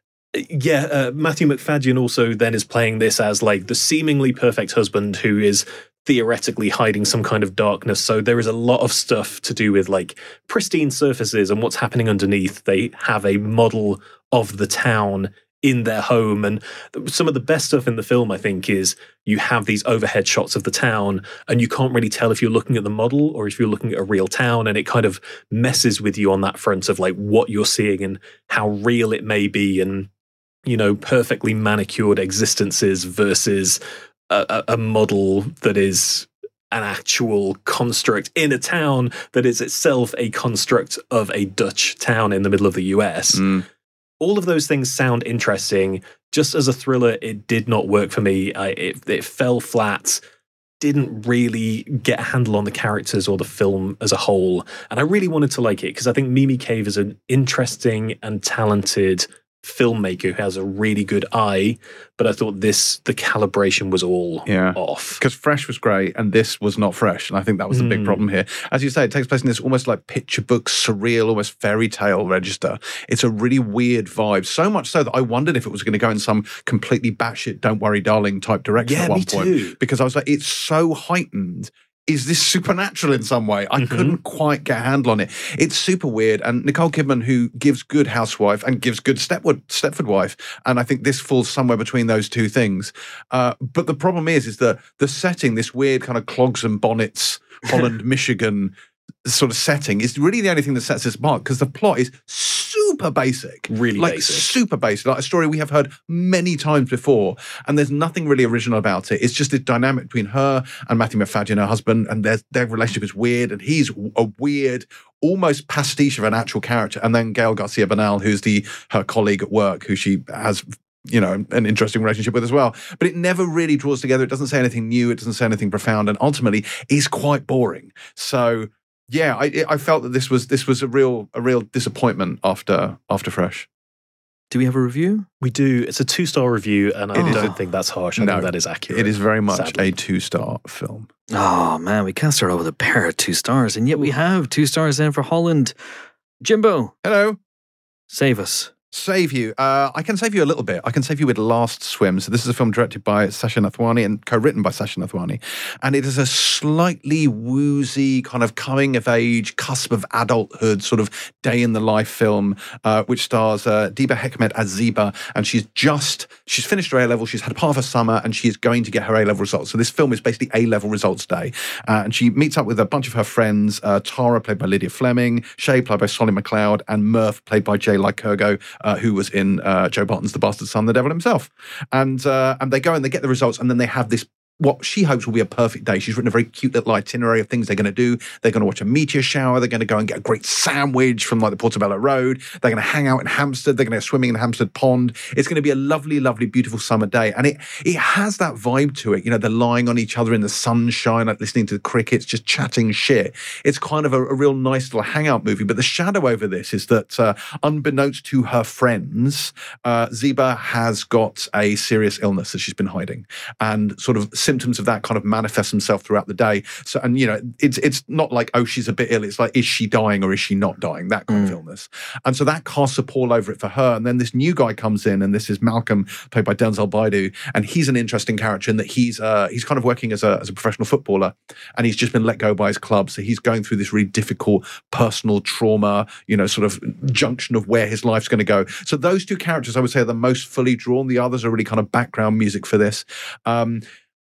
yeah, uh, Matthew Macfadyen also then is playing this as like the seemingly perfect husband who is theoretically hiding some kind of darkness. So there is a lot of stuff to do with like pristine surfaces and what's happening underneath. They have a model of the town in their home, and some of the best stuff in the film, I think, is you have these overhead shots of the town and you can't really tell if you're looking at the model or if you're looking at a real town, and it kind of messes with you on that front of like what you're seeing and how real it may be, and you know, perfectly manicured existences versus a, a model that is an actual construct in a town that is itself a construct of a Dutch town in the middle of the U S. Mm. All of those things sound interesting. Just as a thriller, it did not work for me. I, it, it fell flat, didn't really get a handle on the characters or the film as a whole. And I really wanted to like it because I think Mimi Cave is an interesting and talented filmmaker who has a really good eye, but I thought this, the calibration was all Yeah. off. Because Fresh was great and this was not Fresh. And I think that was the big Mm. problem here. As you say, it takes place in this almost like picture book, surreal, almost fairy tale register. It's a really weird vibe. So much so that I wondered if it was going to go in some completely batshit, don't worry, darling type direction Yeah, at one me point. too. Because I was like, it's so heightened. Is this supernatural in some way? I Mhm. couldn't quite get a handle on it. It's super weird. And Nicole Kidman, who gives good housewife and gives good Stepford, Stepford wife. And I think this falls somewhere between those two things. Uh, but the problem is, is that the setting, this weird kind of clogs and bonnets, Holland, Michigan sort of setting is really the only thing that sets this apart, because the plot is super basic. Really like basic. super basic, like a story we have heard many times before, and there's nothing really original about it. It's just this dynamic between her and Matthew Macfadyen, her husband, and their their relationship is weird, and he's a weird, almost pastiche of an actual character, and then Gael Garcia Bernal, who's the her colleague at work, who she has, you know, an interesting relationship with as well. But it never really draws together. It doesn't say anything new. It doesn't say anything profound, and ultimately is quite boring. So yeah, I I felt that this was this was a real a real disappointment after after Fresh. Do we have a review? We do. It's a two-star review, and I It is don't a- think that's harsh. I No, think that is accurate. It is very much sadly. a two-star film. Oh man, we can't start out with a pair of two stars, and yet we have two stars in for Holland. Jimbo, Hello. save us. Save you. Uh, I can save you a little bit. I can save you with Last Swim. So this is a film directed by Sasha Nathwani and co-written by Sasha Nathwani. And it is a slightly woozy kind of coming of age, cusp of adulthood, sort of day in the life film, uh, which stars uh, Diba Hekmet as Ziba. And she's just, she's finished her A-level. She's had part of her summer and she is going to get her A-level results. So this film is basically A-level results day. Uh, and she meets up with a bunch of her friends, uh, Tara, played by Lydia Fleming, Shay, played by Solly McLeod, and Murph, played by Jay Lycurgo, Uh, who was in uh, Joe Barton's The Bastard Son, the Devil himself. And uh, and they go and they get the results, and then they have this, what she hopes will be a perfect day. She's written a very cute little itinerary of things they're going to do. They're going to watch a meteor shower. They're going to go and get a great sandwich from like the Portobello Road. They're going to hang out in Hampstead. They're going to go swimming in Hampstead Pond. It's going to be a lovely, lovely, beautiful summer day. And it it has that vibe to it. You know, they're lying on each other in the sunshine, like listening to the crickets, just chatting shit. It's kind of a, a real nice little hangout movie. But the shadow over this is that uh, unbeknownst to her friends, uh, Ziba has got a serious illness that she's been hiding. And sort of symptoms of that kind of manifest themselves throughout the day. So, and you know, it's it's not like, oh, she's a bit ill. It's like, is she dying or is she not dying? That kind Mm. of illness. And so that casts a pall over it for her. And then this new guy comes in, and this is Malcolm, played by Denzel Baidu, and he's an interesting character in that he's uh, he's kind of working as a as a professional footballer, and he's just been let go by his club. So he's going through this really difficult personal trauma, you know, sort of junction of where his life's going to go. So those two characters, I would say, are the most fully drawn. The others are really kind of background music for this. Um,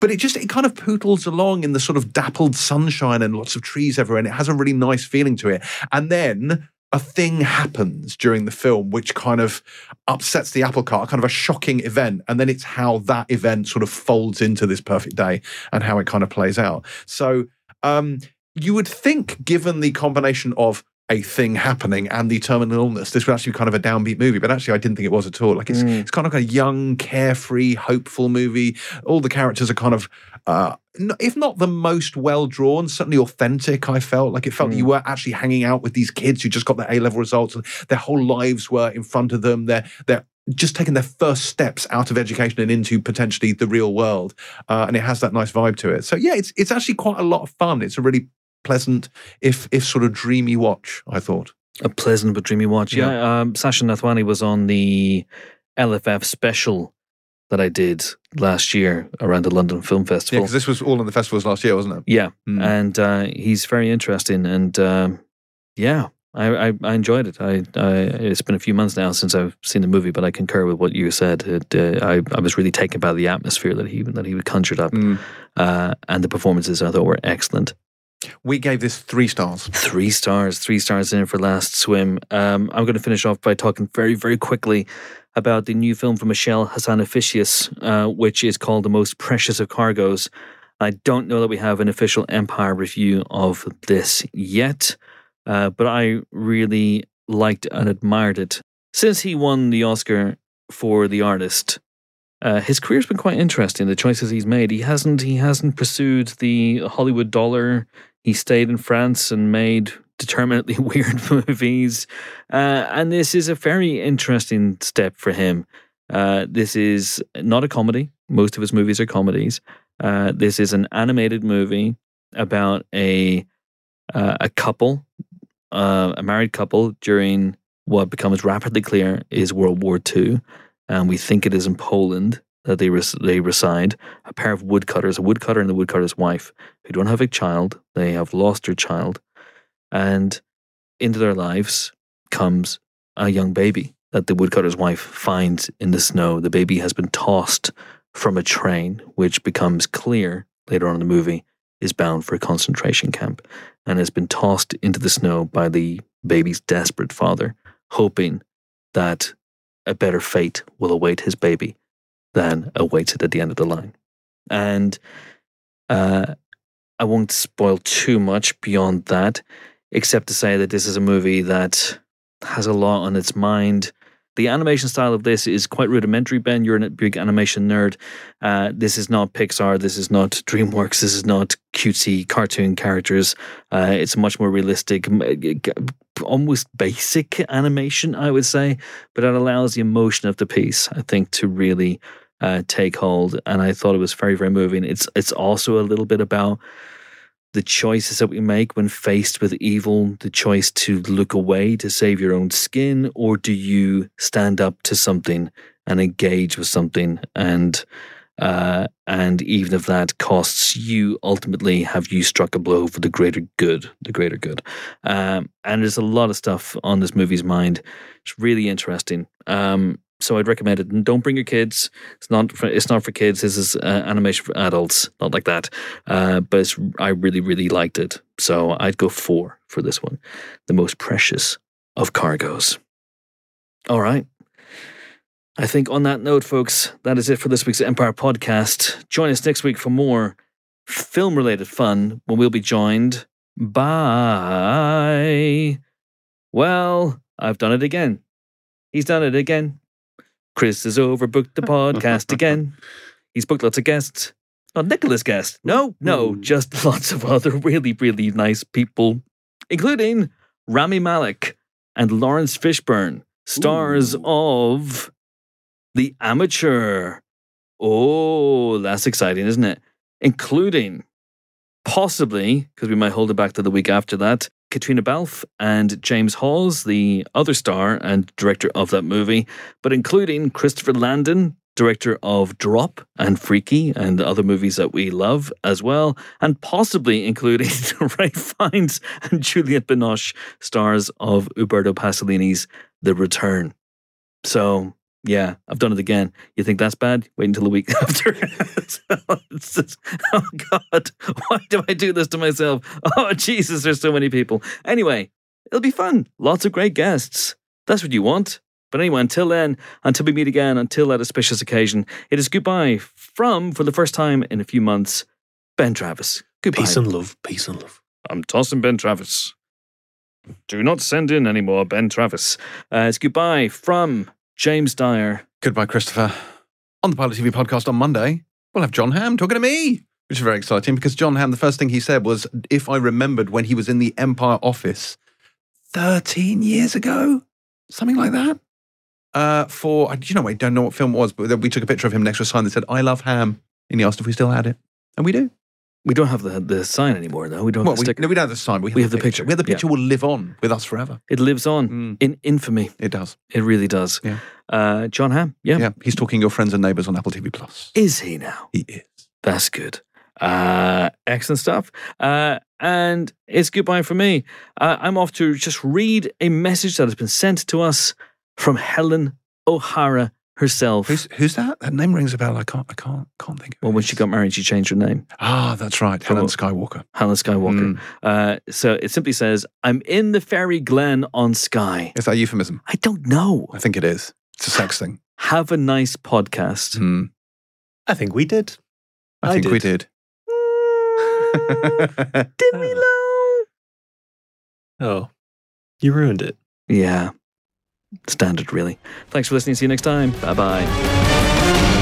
but it just, it kind of poodles along in the sort of dappled sunshine and lots of trees everywhere, and it has a really nice feeling to it. And then a thing happens during the film which kind of upsets the apple cart, kind of a shocking event, and then it's how that event sort of folds into this perfect day and how it kind of plays out. So um, you would think, given the combination of a thing happening and the terminal illness, this would actually be kind of a downbeat movie, but actually I didn't think it was at all. Like it's, mm. it's kind of like a young, carefree, hopeful movie. All the characters are kind of, uh, if not the most well-drawn, certainly authentic, I felt. Like it felt mm. you were actually hanging out with these kids who just got their A-level results. Their whole lives were in front of them. They're, they're just taking their first steps out of education and into potentially the real world. Uh, and it has that nice vibe to it. So yeah, it's it's actually quite a lot of fun. It's a really pleasant, if if sort of dreamy watch, I thought. A pleasant but dreamy watch, yeah. yeah. Um, Sasha Nathwani was on the L F F special that I did last year around the London Film Festival. Yeah, because this was all in the festivals last year, wasn't it? Yeah, mm. and uh, he's very interesting, and um, yeah, I, I, I enjoyed it. I, I it's been a few months now since I've seen the movie, but I concur with what you said. It, uh, I I was really taken by the atmosphere that he that he conjured up, mm. uh, and the performances I thought were excellent. We gave this three stars. Three stars. Three stars in it for Last Swim. Um, I'm going to finish off by talking very, very quickly about the new film from Michelle Hassanafishius, uh, which is called The Most Precious of Cargoes. I don't know that we have an official Empire review of this yet, uh, but I really liked and admired it. Since he won the Oscar for The Artist, Uh, his career's been quite interesting. The choices he's made. He hasn't. He hasn't pursued the Hollywood dollar. He stayed in France and made determinately weird movies. Uh, and this is a very interesting step for him. Uh, this is not a comedy. Most of his movies are comedies. Uh, this is an animated movie about a uh, a couple, uh, a married couple during what becomes rapidly clear is World War Two. And we think it is in Poland that they res- they reside. A pair of woodcutters, a woodcutter and the woodcutter's wife, who don't have a child. They have lost their child. And into their lives comes a young baby that the woodcutter's wife finds in the snow. The baby has been tossed from a train, which becomes clear later on in the movie, is bound for a concentration camp and has been tossed into the snow by the baby's desperate father, hoping that a better fate will await his baby than awaits it at the end of the line. And uh, I won't spoil too much beyond that, except to say that this is a movie that has a lot on its mind. The animation style of this is quite rudimentary, Ben. You're a big animation nerd. Uh, this is not Pixar. This is not DreamWorks. This is not cutesy cartoon characters. Uh, it's much more realistic, almost basic animation, I would say. But it allows the emotion of the piece, I think, to really uh, take hold. And I thought it was very, very moving. It's it's also a little bit about the choices that we make when faced with evil, the choice to look away to save your own skin, or do you stand up to something and engage with something, and uh, and even if that costs you, ultimately have you struck a blow for the greater good, the greater good. Um, and there's a lot of stuff on this movie's mind. It's really interesting. Um, So I'd recommend it. And don't bring your kids. It's not for, it's not for kids. This is uh, animation for adults. Not like that. Uh, but it's, I really, really liked it. So I'd go four for this one. The Most Precious of Cargoes. All right. I think on that note, folks, that is it for this week's Empire Podcast. Join us next week for more film-related fun when we'll be joined by... Well, I've done it again. He's done it again. Chris has overbooked the podcast again. He's booked lots of guests. Not Nicholas guest. No, no, just lots of other really, really nice people, including Rami Malek and Lawrence Fishburne, stars Ooh. of The Amateur. Oh, that's exciting, isn't it? Including, possibly, because we might hold it back to the week after that, Katrina Balfe and James Hawes, the other star and director of that movie, but including Christopher Landon, director of Drop and Freaky and other movies that we love as well, and possibly including Ralph Fiennes and Juliette Binoche, stars of Uberto Pasolini's The Return. So Yeah, I've done it again. You think that's bad? Wait until the week after. So it's just, oh God, why do I do this to myself? Oh Jesus, there's so many people. Anyway, it'll be fun. Lots of great guests. That's what you want. But anyway, until then, until we meet again, until that auspicious occasion, it is goodbye from, for the first time in a few months, Ben Travis. Goodbye. Peace and love. Peace and love. I'm tossing Ben Travis. Do not send in anymore, Ben Travis. Uh, it's goodbye from James Dyer. Goodbye, Christopher. On the Pilot T V podcast on Monday, we'll have John Hamm talking to me, which is very exciting because John Hamm, the first thing he said was, if I remembered when he was in the Empire office thirteen years ago, something like that. Uh, for, do you know, I don't know what film it was, but we took a picture of him next to a sign that said, I love ham. And he asked if we still had it. And we do. We don't have the, the sign anymore, though. We don't Well, have the we, sticker. no, we don't have the sign. We have, We the, have the picture. picture. We have the picture Yeah. will live on with us forever. It lives on Mm. in infamy. It does. It really does. Yeah. Uh, John Hamm, yeah. Yeah. He's talking your friends and neighbours on Apple T V Plus. Is he now? He is. That's good. Uh, excellent stuff. Uh, and it's goodbye from me. Uh, I'm off to just read a message that has been sent to us from Helen O'Hara herself. Who's who's that? That name rings a bell. I can't I can't can't think of it. well, when she got married, she changed her name. Ah, that's right. Helen Skywalker. Helen Skywalker. Mm. Uh, so it simply says, I'm in the Fairy Glen on Skye. Is that a euphemism? I don't know. I think it is. It's a sex thing. Have a nice podcast. Hmm. I think we did. I, I think we did. did. Did we, Lo? Oh, you ruined it. Yeah. Standard, really. Thanks for listening. See you next time. Bye bye.